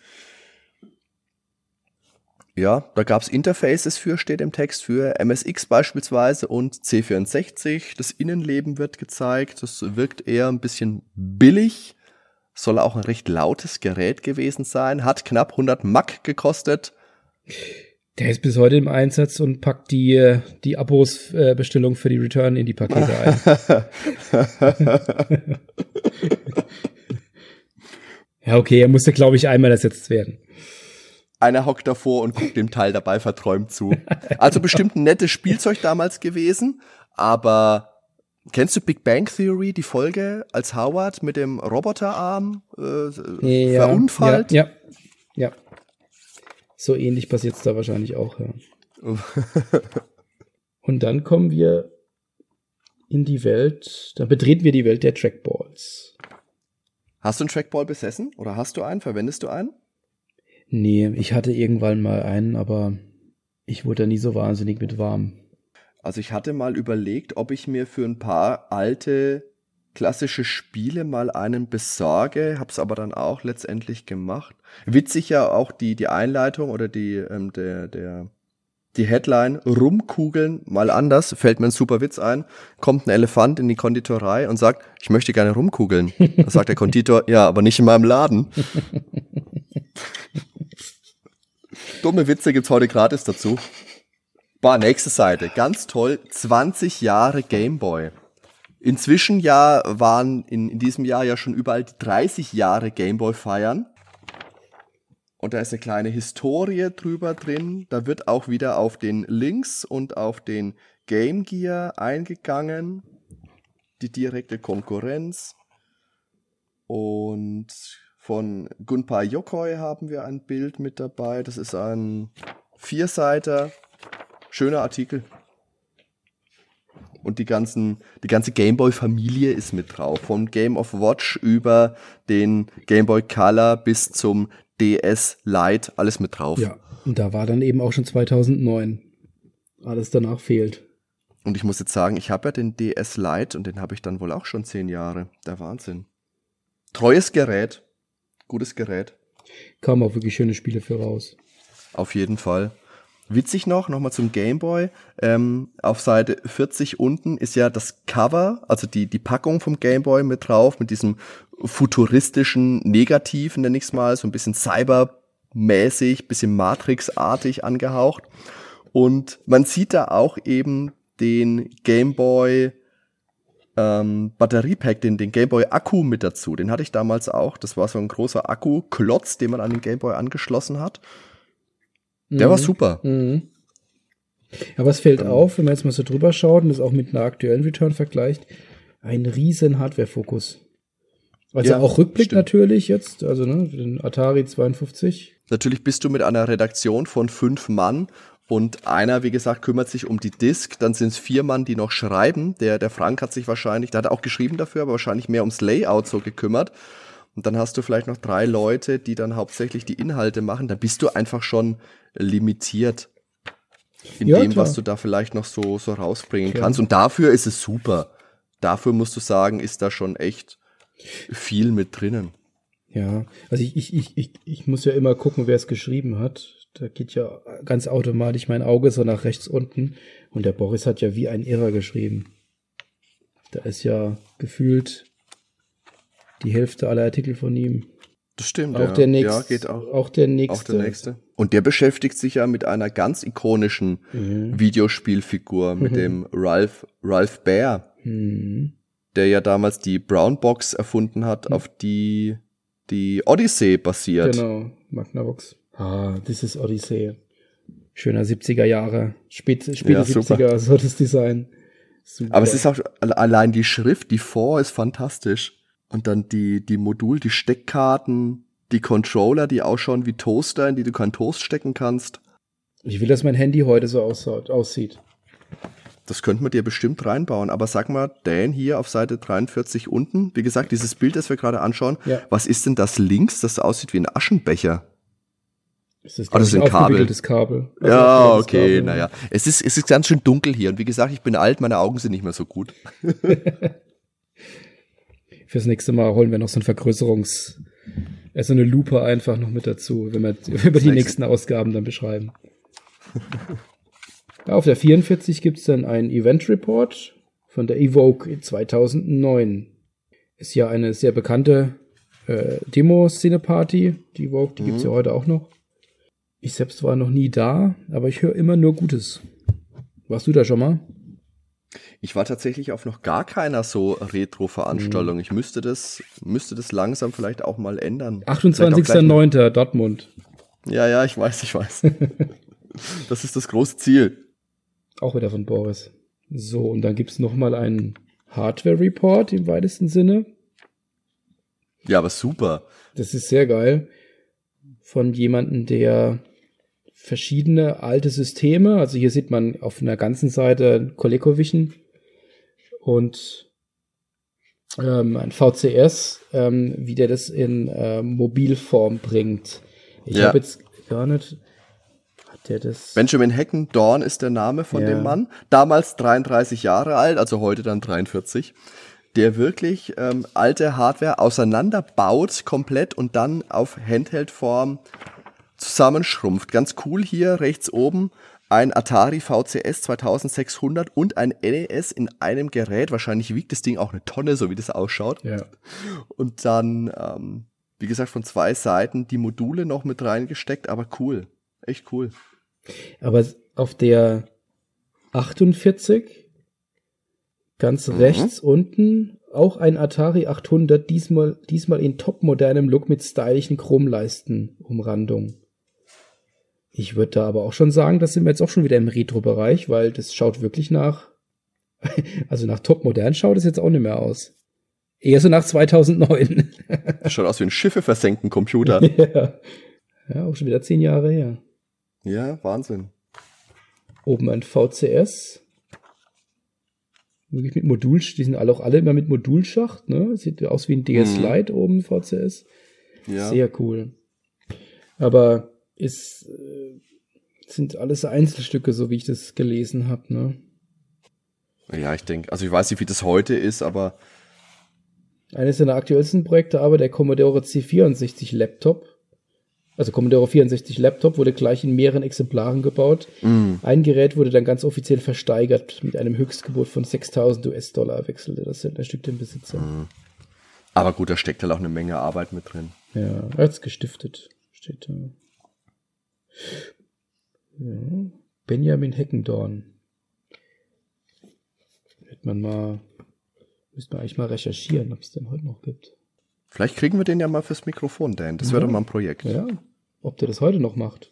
Ja, da gab's Interfaces für, steht im Text, für M S X beispielsweise und C vierundsechzig. Das Innenleben wird gezeigt, das wirkt eher ein bisschen billig, soll auch ein recht lautes Gerät gewesen sein, hat knapp hundert Mark gekostet. Der ist bis heute im Einsatz und packt die, die Abos-Bestellung für die Return in die Pakete ein. Ja, okay, er musste, glaube ich, einmal ersetzt werden. Einer hockt davor und guckt dem Teil dabei verträumt zu. Also bestimmt ein nettes Spielzeug damals gewesen, aber kennst du Big Bang Theory, die Folge, als Howard mit dem Roboterarm äh, ja, verunfallt? Ja, ja, ja. So ähnlich passiert es da wahrscheinlich auch, ja. Und dann kommen wir in die Welt, dann betreten wir die Welt der Trackballs. Hast du einen Trackball besessen? Oder hast du einen? Verwendest du einen? Nee, ich hatte irgendwann mal einen, aber ich wurde da nie so wahnsinnig mit warm. Also ich hatte mal überlegt, ob ich mir für ein paar alte klassische Spiele mal einen besorge, hab's aber dann auch letztendlich gemacht. Witzig ja auch die die Einleitung oder die ähm, der der die Headline, rumkugeln, mal anders, fällt mir ein super Witz ein, kommt ein Elefant in die Konditorei und sagt, ich möchte gerne rumkugeln. Da sagt der Konditor, ja, aber nicht in meinem Laden. Dumme Witze gibt's heute gratis dazu. Boah, nächste Seite, ganz toll, zwanzig Jahre Gameboy. Inzwischen ja waren in, in diesem Jahr ja schon überall die dreißig Jahre Gameboy feiern. Und da ist eine kleine Historie drüber drin. Da wird auch wieder auf den Lynx und auf den Game Gear eingegangen. Die direkte Konkurrenz. Und von Gunpei Yokoi haben wir ein Bild mit dabei. Das ist ein Vierseiter. Schöner Artikel. Und die ganzen, die ganze Gameboy-Familie ist mit drauf. Von Game of Watch über den Game Boy Color bis zum D S Lite, alles mit drauf. Ja, und da war dann eben auch schon zweitausendneun. Alles danach fehlt. Und ich muss jetzt sagen, ich habe ja den D S Lite und den habe ich dann wohl auch schon zehn Jahre. Der Wahnsinn. Treues Gerät. Gutes Gerät. Kamen auch wirklich schöne Spiele für raus. Auf jeden Fall. Witzig noch, nochmal zum Gameboy, ähm, auf Seite vierzig unten ist ja das Cover, also die die Packung vom Gameboy mit drauf, mit diesem futuristischen Negativ, nenne ich es mal, so ein bisschen cybermäßig, bisschen Matrix-artig angehaucht. Und man sieht da auch eben den Gameboy ähm, Batteriepack, den, den Gameboy-Akku mit dazu. Den hatte ich damals auch, das war so ein großer Akku-Klotz, den man an den Gameboy angeschlossen hat. Der mhm. war super. Mhm. Aber es fällt ähm. auf, wenn man jetzt mal so drüber schaut und das auch mit einer aktuellen Return vergleicht, ein riesen Hardware-Fokus. Also ja, auch Rückblick stimmt. Natürlich jetzt, also ne, den Atari zweiundfünfzig. Natürlich bist du mit einer Redaktion von fünf Mann und einer, wie gesagt, kümmert sich um die Disk, dann sind es vier Mann, die noch schreiben. Der, der Frank hat sich wahrscheinlich, der hat auch geschrieben dafür, aber wahrscheinlich mehr ums Layout so gekümmert. Und dann hast du vielleicht noch drei Leute, die dann hauptsächlich die Inhalte machen. Da bist du einfach schon limitiert in ja, dem, klar. was du da vielleicht noch so, so rausbringen klar. kannst. Und dafür ist es super. Dafür musst du sagen, ist da schon echt viel mit drinnen. Ja, also ich, ich, ich, ich, ich muss ja immer gucken, wer es geschrieben hat. Da geht ja ganz automatisch mein Auge so nach rechts unten. Und der Boris hat ja wie ein Irrer geschrieben. Da ist ja gefühlt die Hälfte aller Artikel von ihm. Das stimmt, auch ja. Der nächste, ja, geht auch. Auch der nächste. Auch der nächste. Und der beschäftigt sich ja mit einer ganz ikonischen mhm. Videospielfigur, mit mhm. dem Ralph, Ralph Baer, mhm. der ja damals die Brown Box erfunden hat, mhm. auf die die Odyssey basiert. Genau, Magnavox. Ah, das ist Odyssey. Schöner siebziger Jahre, spät, späte ja, siebziger, so das Design. Super. Aber es ist auch allein die Schrift, die Font ist fantastisch. Und dann die, die Modul, die Steckkarten, die Controller, die ausschauen wie Toaster, in die du keinen Toast stecken kannst. Ich will, dass mein Handy heute so aussieht. Das könnte man dir bestimmt reinbauen. Aber sag mal, Dan, hier auf Seite dreiundvierzig unten, wie gesagt, dieses Bild, das wir gerade anschauen, ja. Was ist denn das links, das aussieht wie ein Aschenbecher? Ist das, oh, das ist ein Kabel. Kabel. Also ja, okay, Kabel. Naja. Es ist, es ist ganz schön dunkel hier. Und wie gesagt, ich bin alt, meine Augen sind nicht mehr so gut. Fürs nächste Mal holen wir noch so ein Vergrößerungs-, also eine Lupe einfach noch mit dazu, wenn wir über die nächsten Ausgaben dann beschreiben. Auf der vierundvierzig gibt es dann einen Event Report von der Evoke zweitausendneun. Ist ja eine sehr bekannte äh, Demo-Szene-Party. Die Evoke, die mhm. gibt es ja heute auch noch. Ich selbst war noch nie da, aber ich höre immer nur Gutes. Warst du da schon mal? Ich war tatsächlich auf noch gar keiner so Retro-Veranstaltung. Mhm. Ich müsste das, müsste das langsam vielleicht auch mal ändern. achtundzwanzigster neunter Dortmund. Ja, ja, ich weiß, ich weiß. Das ist das große Ziel. Auch wieder von Boris. So, und dann gibt es nochmal einen Hardware-Report im weitesten Sinne. Ja, aber super. Das ist sehr geil. Von jemandem, der verschiedene alte Systeme, also hier sieht man auf einer ganzen Seite ColecoVision und ähm, ein V C S, ähm, wie der das in äh, Mobilform bringt. Ich ja. habe jetzt gar nicht... Hat der das... Benjamin Heckendorn ist der Name von ja. dem Mann. Damals dreiunddreißig Jahre alt, also heute dann dreiundvierzig. Der wirklich ähm, alte Hardware auseinanderbaut komplett und dann auf Handheld-Form zusammenschrumpft. Ganz cool hier rechts oben ein Atari V C S zweitausendsechshundert und ein N E S in einem Gerät. Wahrscheinlich wiegt das Ding auch eine Tonne, so wie das ausschaut. Ja. Und dann, ähm, wie gesagt, von zwei Seiten die Module noch mit reingesteckt, aber cool. Echt cool. Aber auf der achtundvierzig, ganz mhm. rechts unten, auch ein Atari achthundert, diesmal, diesmal in topmodernem Look mit stylischen Chromleisten-Umrandung. Ich würde da aber auch schon sagen, das sind wir jetzt auch schon wieder im Retro-Bereich, weil das schaut wirklich nach, also nach topmodern schaut es jetzt auch nicht mehr aus. Eher so nach zweitausendneun. Das schaut aus wie ein Schiffe versenkten Computer. Ja. Ja, auch schon wieder zehn Jahre her. Ja, Wahnsinn. Oben ein V C S. Wirklich mit Modul, die sind alle auch alle immer mit Modulschacht, ne? Sieht aus wie ein D S Lite mhm. oben, V C S. Ja. Sehr cool. Aber ist, äh, sind alles Einzelstücke, so wie ich das gelesen habe, ne? Ja, ich denke, also ich weiß nicht, wie das heute ist, aber eines seiner aktuellsten Projekte aber der Commodore C vierundsechzig Laptop. Also Commodore vierundsechzig Laptop wurde gleich in mehreren Exemplaren gebaut. Mm. Ein Gerät wurde dann ganz offiziell versteigert. Mit einem Höchstgebot von sechstausend US-Dollar wechselte das Stück den Besitzer. Mm. Aber gut, da steckt halt auch eine Menge Arbeit mit drin. Ja, er hat's gestiftet. Steht da. Ja. Benjamin Heckendorn. Hätte man mal, müsste man eigentlich mal recherchieren, ob es den heute noch gibt. Vielleicht kriegen wir den ja mal fürs Mikrofon, Dan. Das ja. wäre doch mal ein Projekt. Ja, ob der das heute noch macht.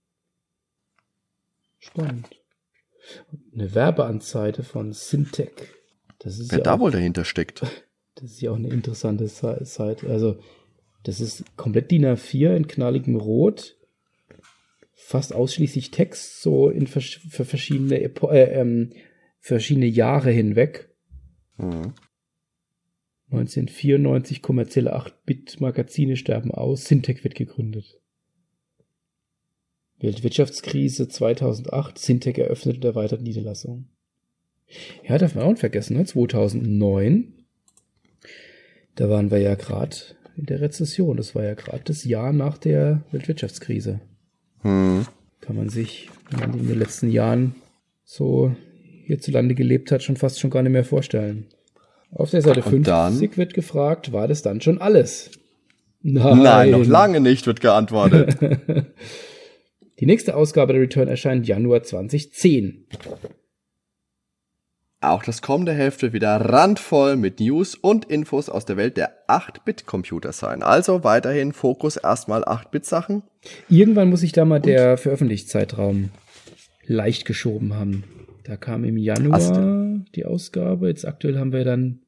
Spannend. Eine Werbeanzeige von Syntec. Das ist Wer ja da auch, wohl dahinter steckt. Das ist ja auch eine interessante Seite. Also, das ist komplett D I N A vier in knalligem Rot. Fast ausschließlich Text, so in vers- für verschiedene, Epo- äh, ähm, verschiedene Jahre hinweg. Mhm. neunzehnhundertvierundneunzig, kommerzielle acht-Bit-Magazine sterben aus, Syntec wird gegründet. Weltwirtschaftskrise zweitausendacht, Syntec eröffnet und erweitert Niederlassung. Ja, darf man auch nicht vergessen, ne? zweitausendneun, da waren wir ja gerade in der Rezession. Das war ja gerade das Jahr nach der Weltwirtschaftskrise. Hm. Kann man sich, wenn man in den letzten Jahren so hierzulande gelebt hat, schon fast schon gar nicht mehr vorstellen. Auf der Seite fünfzig dann, wird gefragt, war das dann schon alles? Nein, Nein noch lange nicht, wird geantwortet. Die nächste Ausgabe der Return erscheint Januar zweitausendzehn. Auch das kommende Heft wird wieder randvoll mit News und Infos aus der Welt der acht-Bit-Computer sein. Also weiterhin Fokus erstmal acht-Bit-Sachen. Irgendwann muss sich da mal und? der Veröffentlichungszeitraum leicht geschoben haben. Da kam im Januar Aste. die Ausgabe. Jetzt aktuell haben wir dann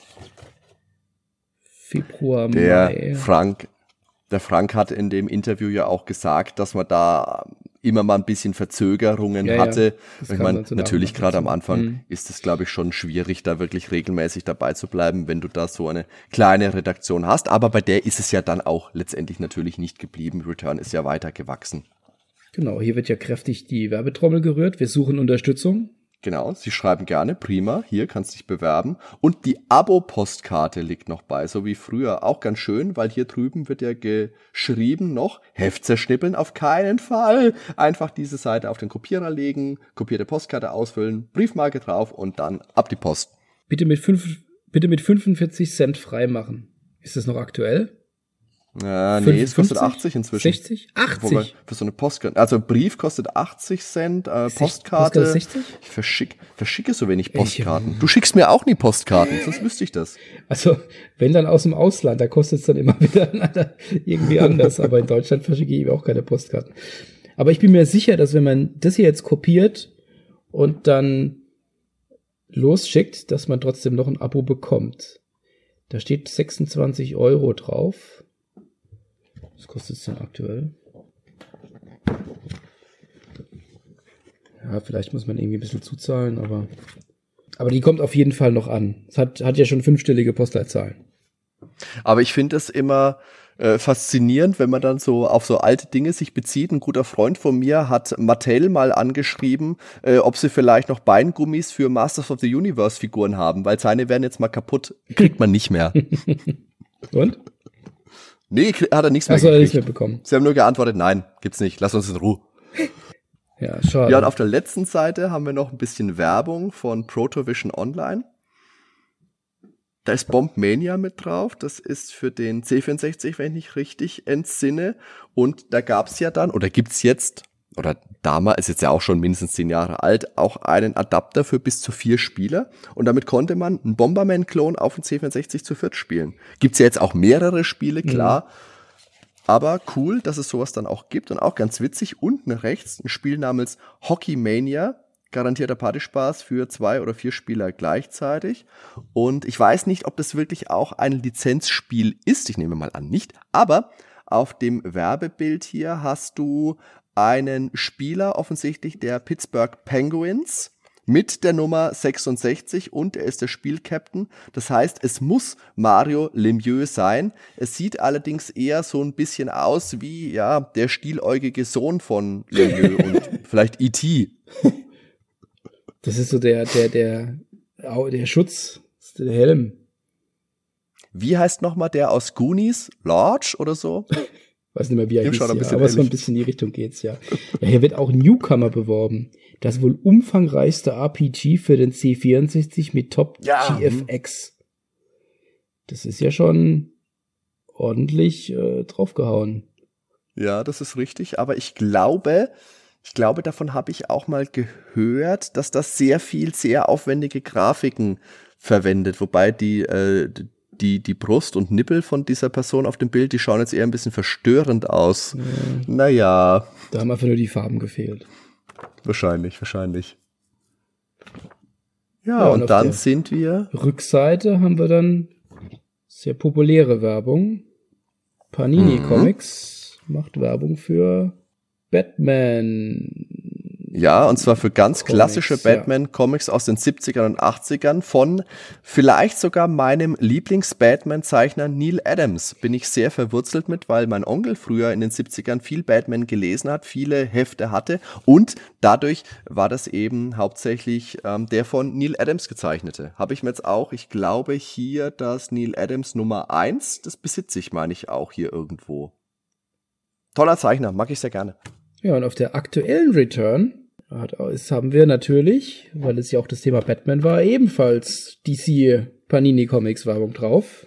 Februar, der Mai. Frank, der Frank hat in dem Interview ja auch gesagt, dass man da immer mal ein bisschen Verzögerungen ja, hatte. Ja, ich meine, so natürlich gerade am Anfang mhm. ist es, glaube ich, schon schwierig, da wirklich regelmäßig dabei zu bleiben, wenn du da so eine kleine Redaktion hast. Aber bei der ist es ja dann auch letztendlich natürlich nicht geblieben. Return ist ja weiter gewachsen. Genau, hier wird ja kräftig die Werbetrommel gerührt. Wir suchen Unterstützung. Genau, sie schreiben gerne, prima, hier kannst du dich bewerben. Und die Abo-Postkarte liegt noch bei, so wie früher. Auch ganz schön, weil hier drüben wird ja geschrieben noch, Heft zerschnippeln auf keinen Fall. Einfach diese Seite auf den Kopierer legen, kopierte Postkarte ausfüllen, Briefmarke drauf und dann ab die Post. Bitte mit, fünf, bitte mit fünfundvierzig Cent freimachen. Ist das noch aktuell? Ja, nee, es kostet achtzig inzwischen. sechzig? achtzig? Für so eine Postkarte. Also Brief kostet achtzig Cent, äh, Postkarte. sechzig? Ich verschick, verschicke so wenig Postkarten. Ich, du schickst mir auch nie Postkarten, sonst wüsste ich das. Also, wenn dann aus dem Ausland, da kostet es dann immer wieder irgendwie anders. Aber in Deutschland verschicke ich auch keine Postkarten. Aber ich bin mir sicher, dass wenn man das hier jetzt kopiert und dann losschickt, dass man trotzdem noch ein Abo bekommt. Da steht sechsundzwanzig Euro drauf. Was kostet es denn aktuell? Ja, vielleicht muss man irgendwie ein bisschen zuzahlen, aber aber die kommt auf jeden Fall noch an. Es hat, hat ja schon fünfstellige Postleitzahlen. Aber ich finde es immer äh, faszinierend, wenn man dann so auf so alte Dinge sich bezieht. Ein guter Freund von mir hat Mattel mal angeschrieben, äh, ob sie vielleicht noch Beingummis für Masters of the Universe Figuren haben, weil seine werden jetzt mal kaputt, kriegt man nicht mehr. Und? Nee, hat er nichts mehr gekriegt. Hat er nichts mehr bekommen. Sie haben nur geantwortet, nein, gibt's nicht, lass uns in Ruhe. Ja, schade. Ja, und auf der letzten Seite haben wir noch ein bisschen Werbung von Protovision Online. Da ist Bombmania mit drauf. Das ist für den C vierundsechzig, wenn ich mich richtig entsinne. Und da gab's ja dann, oder gibt's jetzt, oder damals, ist jetzt ja auch schon mindestens zehn Jahre alt, auch einen Adapter für bis zu vier Spieler. Und damit konnte man einen Bomberman-Klon auf dem C vierundsechzig zu viert spielen. Gibt's ja jetzt auch mehrere Spiele, klar. Mhm. Aber cool, dass es sowas dann auch gibt. Und auch ganz witzig, unten rechts ein Spiel namens Hockey Mania. Garantierter Partyspaß für zwei oder vier Spieler gleichzeitig. Und ich weiß nicht, ob das wirklich auch ein Lizenzspiel ist. Ich nehme mal an, nicht. Aber auf dem Werbebild hier hast du einen Spieler offensichtlich der Pittsburgh Penguins mit der Nummer sechsundsechzig und er ist der Spielcaptain. Das heißt, es muss Mario Lemieux sein. Es sieht allerdings eher so ein bisschen aus wie ja der stieläugige Sohn von Lemieux und vielleicht E T Das ist so der, der, der, der Schutz, der Helm. Wie heißt nochmal der aus Goonies? Large oder so? Weiß nicht mehr, wie er hieß, ja, aber so ein bisschen in die Richtung geht's, ja. Ja, hier wird auch Newcomer beworben. Das wohl umfangreichste R P G für den C vierundsechzig mit Top ja. G F X. Das ist ja schon ordentlich äh, draufgehauen. Ja, das ist richtig, aber ich glaube... Ich glaube, davon habe ich auch mal gehört, dass das sehr viel, sehr aufwendige Grafiken verwendet. Wobei die, äh, die, die Brust und Nippel von dieser Person auf dem Bild, die schauen jetzt eher ein bisschen verstörend aus. Ja. Naja. Da haben einfach nur die Farben gefehlt. Wahrscheinlich, wahrscheinlich. Ja, ja und, und dann sind wir... Rückseite haben wir dann sehr populäre Werbung. Panini mhm. Comics macht Werbung für... Batman. Ja, und zwar für ganz Comics, klassische Batman-Comics ja. aus den siebzigern und achtzigern von vielleicht sogar meinem Lieblings-Batman-Zeichner Neil Adams. Bin ich sehr verwurzelt mit, weil mein Onkel früher in den siebzigern viel Batman gelesen hat, viele Hefte hatte und dadurch war das eben hauptsächlich ähm, der von Neil Adams gezeichnete. Habe ich mir jetzt auch, ich glaube hier das Neil Adams Nummer eins, das besitze ich, meine ich, auch hier irgendwo. Toller Zeichner, mag ich sehr gerne. Ja, und auf der aktuellen Return haben wir natürlich, weil es ja auch das Thema Batman war, ebenfalls D C Panini Comics Werbung drauf.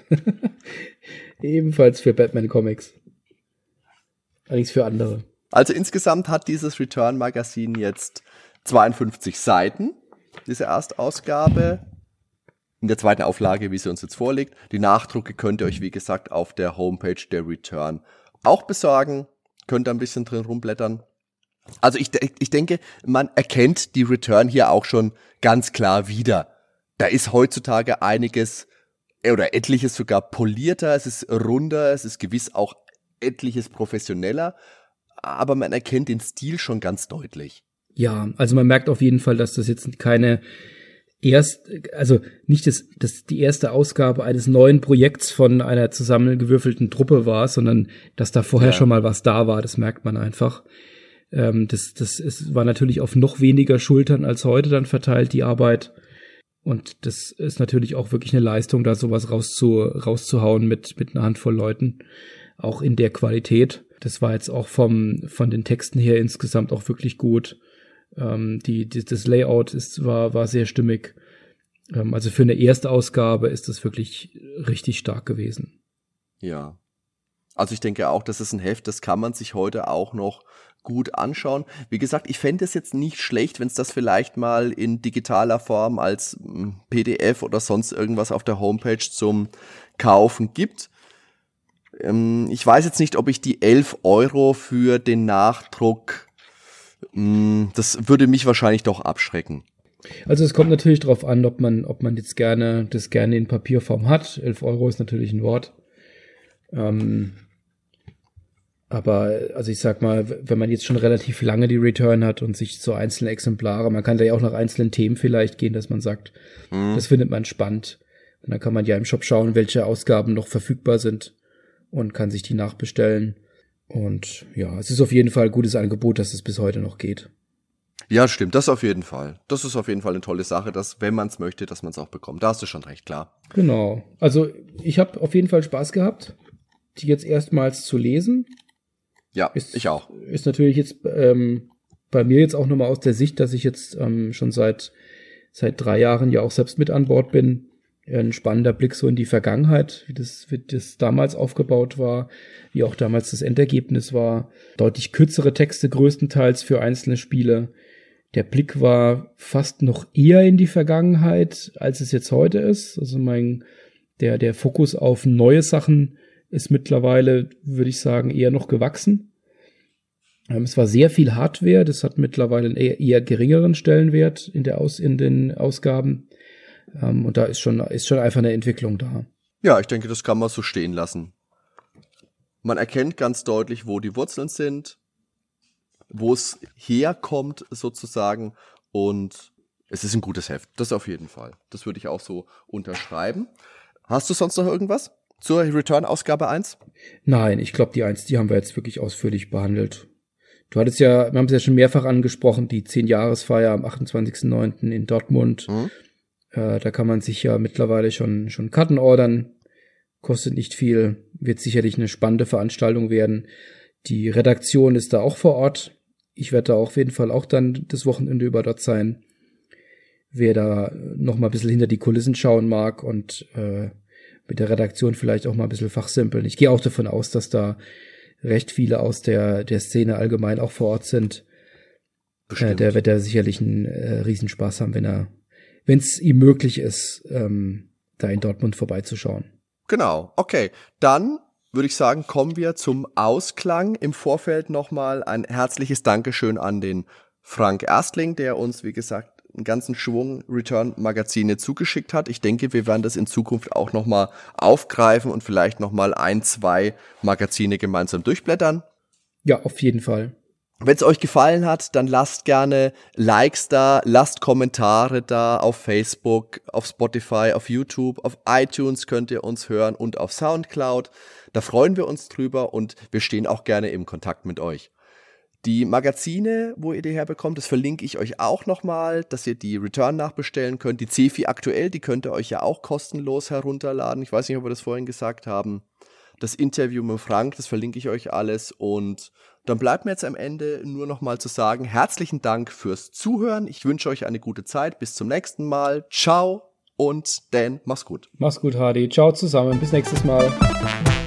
Ebenfalls für Batman Comics. Allerdings für andere. Also insgesamt hat dieses Return Magazin jetzt zweiundfünfzig Seiten, diese Erstausgabe. In der zweiten Auflage, wie sie uns jetzt vorliegt. Die Nachdrucke könnt ihr euch, wie gesagt, auf der Homepage der Return auch besorgen. Könnt ihr ein bisschen drin rumblättern. Also ich, ich denke, man erkennt die Return hier auch schon ganz klar wieder. Da ist heutzutage einiges oder etliches sogar polierter, es ist runder, es ist gewiss auch etliches professioneller, aber man erkennt den Stil schon ganz deutlich. Ja, also man merkt auf jeden Fall, dass das jetzt keine erst, also nicht das, das die erste Ausgabe eines neuen Projekts von einer zusammengewürfelten Truppe war, sondern dass da vorher ja. schon mal was da war, das merkt man einfach. Ähm, das das ist, war natürlich auf noch weniger Schultern als heute dann verteilt, die Arbeit. Und das ist natürlich auch wirklich eine Leistung, da sowas rauszu, rauszuhauen mit, mit einer Handvoll Leuten, auch in der Qualität. Das war jetzt auch vom, von den Texten her insgesamt auch wirklich gut. Ähm, die, die, das Layout ist, war, war sehr stimmig. Ähm, also für eine erste Ausgabe ist das wirklich richtig stark gewesen. Ja. Also ich denke auch, das ist ein Heft, das kann man sich heute auch noch gut anschauen. Wie gesagt, ich fände es jetzt nicht schlecht, wenn es das vielleicht mal in digitaler Form als P D F oder sonst irgendwas auf der Homepage zum Kaufen gibt. Ähm, ich weiß jetzt nicht, ob ich die elf Euro für den Nachdruck, mh, das würde mich wahrscheinlich doch abschrecken. Also es kommt natürlich darauf an, ob man, ob man jetzt gerne das gerne in Papierform hat. elf Euro ist natürlich ein Wort. Ähm, aber, also ich sag mal, wenn man jetzt schon relativ lange die Return hat und sich so einzelne Exemplare, man kann da ja auch nach einzelnen Themen vielleicht gehen, dass man sagt, mhm. das findet man spannend. Und dann kann man ja im Shop schauen, welche Ausgaben noch verfügbar sind und kann sich die nachbestellen. Und ja, es ist auf jeden Fall ein gutes Angebot, dass es bis heute noch geht. Ja, stimmt, das auf jeden Fall. Das ist auf jeden Fall eine tolle Sache, dass, wenn man es möchte, dass man es auch bekommt. Da hast du schon recht, klar. Genau. Also ich habe auf jeden Fall Spaß gehabt, die jetzt erstmals zu lesen. Ja, ist, ich auch. Ist natürlich jetzt ähm, bei mir jetzt auch nochmal aus der Sicht, dass ich jetzt ähm, schon seit, seit drei Jahren ja auch selbst mit an Bord bin, ein spannender Blick so in die Vergangenheit, wie das, wie das damals aufgebaut war, wie auch damals das Endergebnis war. Deutlich kürzere Texte größtenteils für einzelne Spiele. Der Blick war fast noch eher in die Vergangenheit, als es jetzt heute ist. Also mein, der, der Fokus auf neue Sachen ist mittlerweile, würde ich sagen, eher noch gewachsen. Ähm, es war sehr viel Hardware, das hat mittlerweile einen eher, eher geringeren Stellenwert in der Aus, in den Ausgaben. Ähm, und da ist schon, ist schon einfach eine Entwicklung da. Ja, ich denke, das kann man so stehen lassen. Man erkennt ganz deutlich, wo die Wurzeln sind, wo es herkommt sozusagen, und es ist ein gutes Heft, das auf jeden Fall. Das würde ich auch so unterschreiben. Hast du sonst noch irgendwas zur Return-Ausgabe eins? Nein, ich glaube, die eins, die haben wir jetzt wirklich ausführlich behandelt. Du hattest ja, wir haben es ja schon mehrfach angesprochen, die zehn-Jahresfeier am achtundzwanzigsten neunten in Dortmund. Mhm. Äh, da kann man sich ja mittlerweile schon, schon Karten ordern. Kostet nicht viel, wird sicherlich eine spannende Veranstaltung werden. Die Redaktion ist da auch vor Ort. Ich werde da auf jeden Fall auch dann das Wochenende über dort sein. Wer da noch mal ein bisschen hinter die Kulissen schauen mag und äh, mit der Redaktion vielleicht auch mal ein bisschen fachsimpeln. Ich gehe auch davon aus, dass da recht viele aus der der Szene allgemein auch vor Ort sind. Äh, der wird da sicherlich einen äh, Riesenspaß haben, wenn er, wenn es ihm möglich ist, ähm, da in Dortmund vorbeizuschauen. Genau, okay. Dann würde ich sagen, kommen wir zum Ausklang. Im Vorfeld nochmal ein herzliches Dankeschön an den Frank Erstling, der uns, wie gesagt, einen ganzen Schwung Return-Magazine zugeschickt hat. Ich denke, wir werden das in Zukunft auch nochmal aufgreifen und vielleicht nochmal ein, zwei Magazine gemeinsam durchblättern. Ja, auf jeden Fall. Wenn es euch gefallen hat, dann lasst gerne Likes da, lasst Kommentare da auf Facebook, auf Spotify, auf YouTube, auf iTunes könnt ihr uns hören und auf Soundcloud. Da freuen wir uns drüber und wir stehen auch gerne im Kontakt mit euch. Die Magazine, wo ihr die herbekommt, das verlinke ich euch auch nochmal, dass ihr die Return nachbestellen könnt. Die C F I aktuell, die könnt ihr euch ja auch kostenlos herunterladen. Ich weiß nicht, ob wir das vorhin gesagt haben. Das Interview mit Frank, das verlinke ich euch alles. Und dann bleibt mir jetzt am Ende nur noch mal zu sagen, herzlichen Dank fürs Zuhören. Ich wünsche euch eine gute Zeit. Bis zum nächsten Mal. Ciao und Dan, mach's gut. Mach's gut, Hardy. Ciao zusammen. Bis nächstes Mal.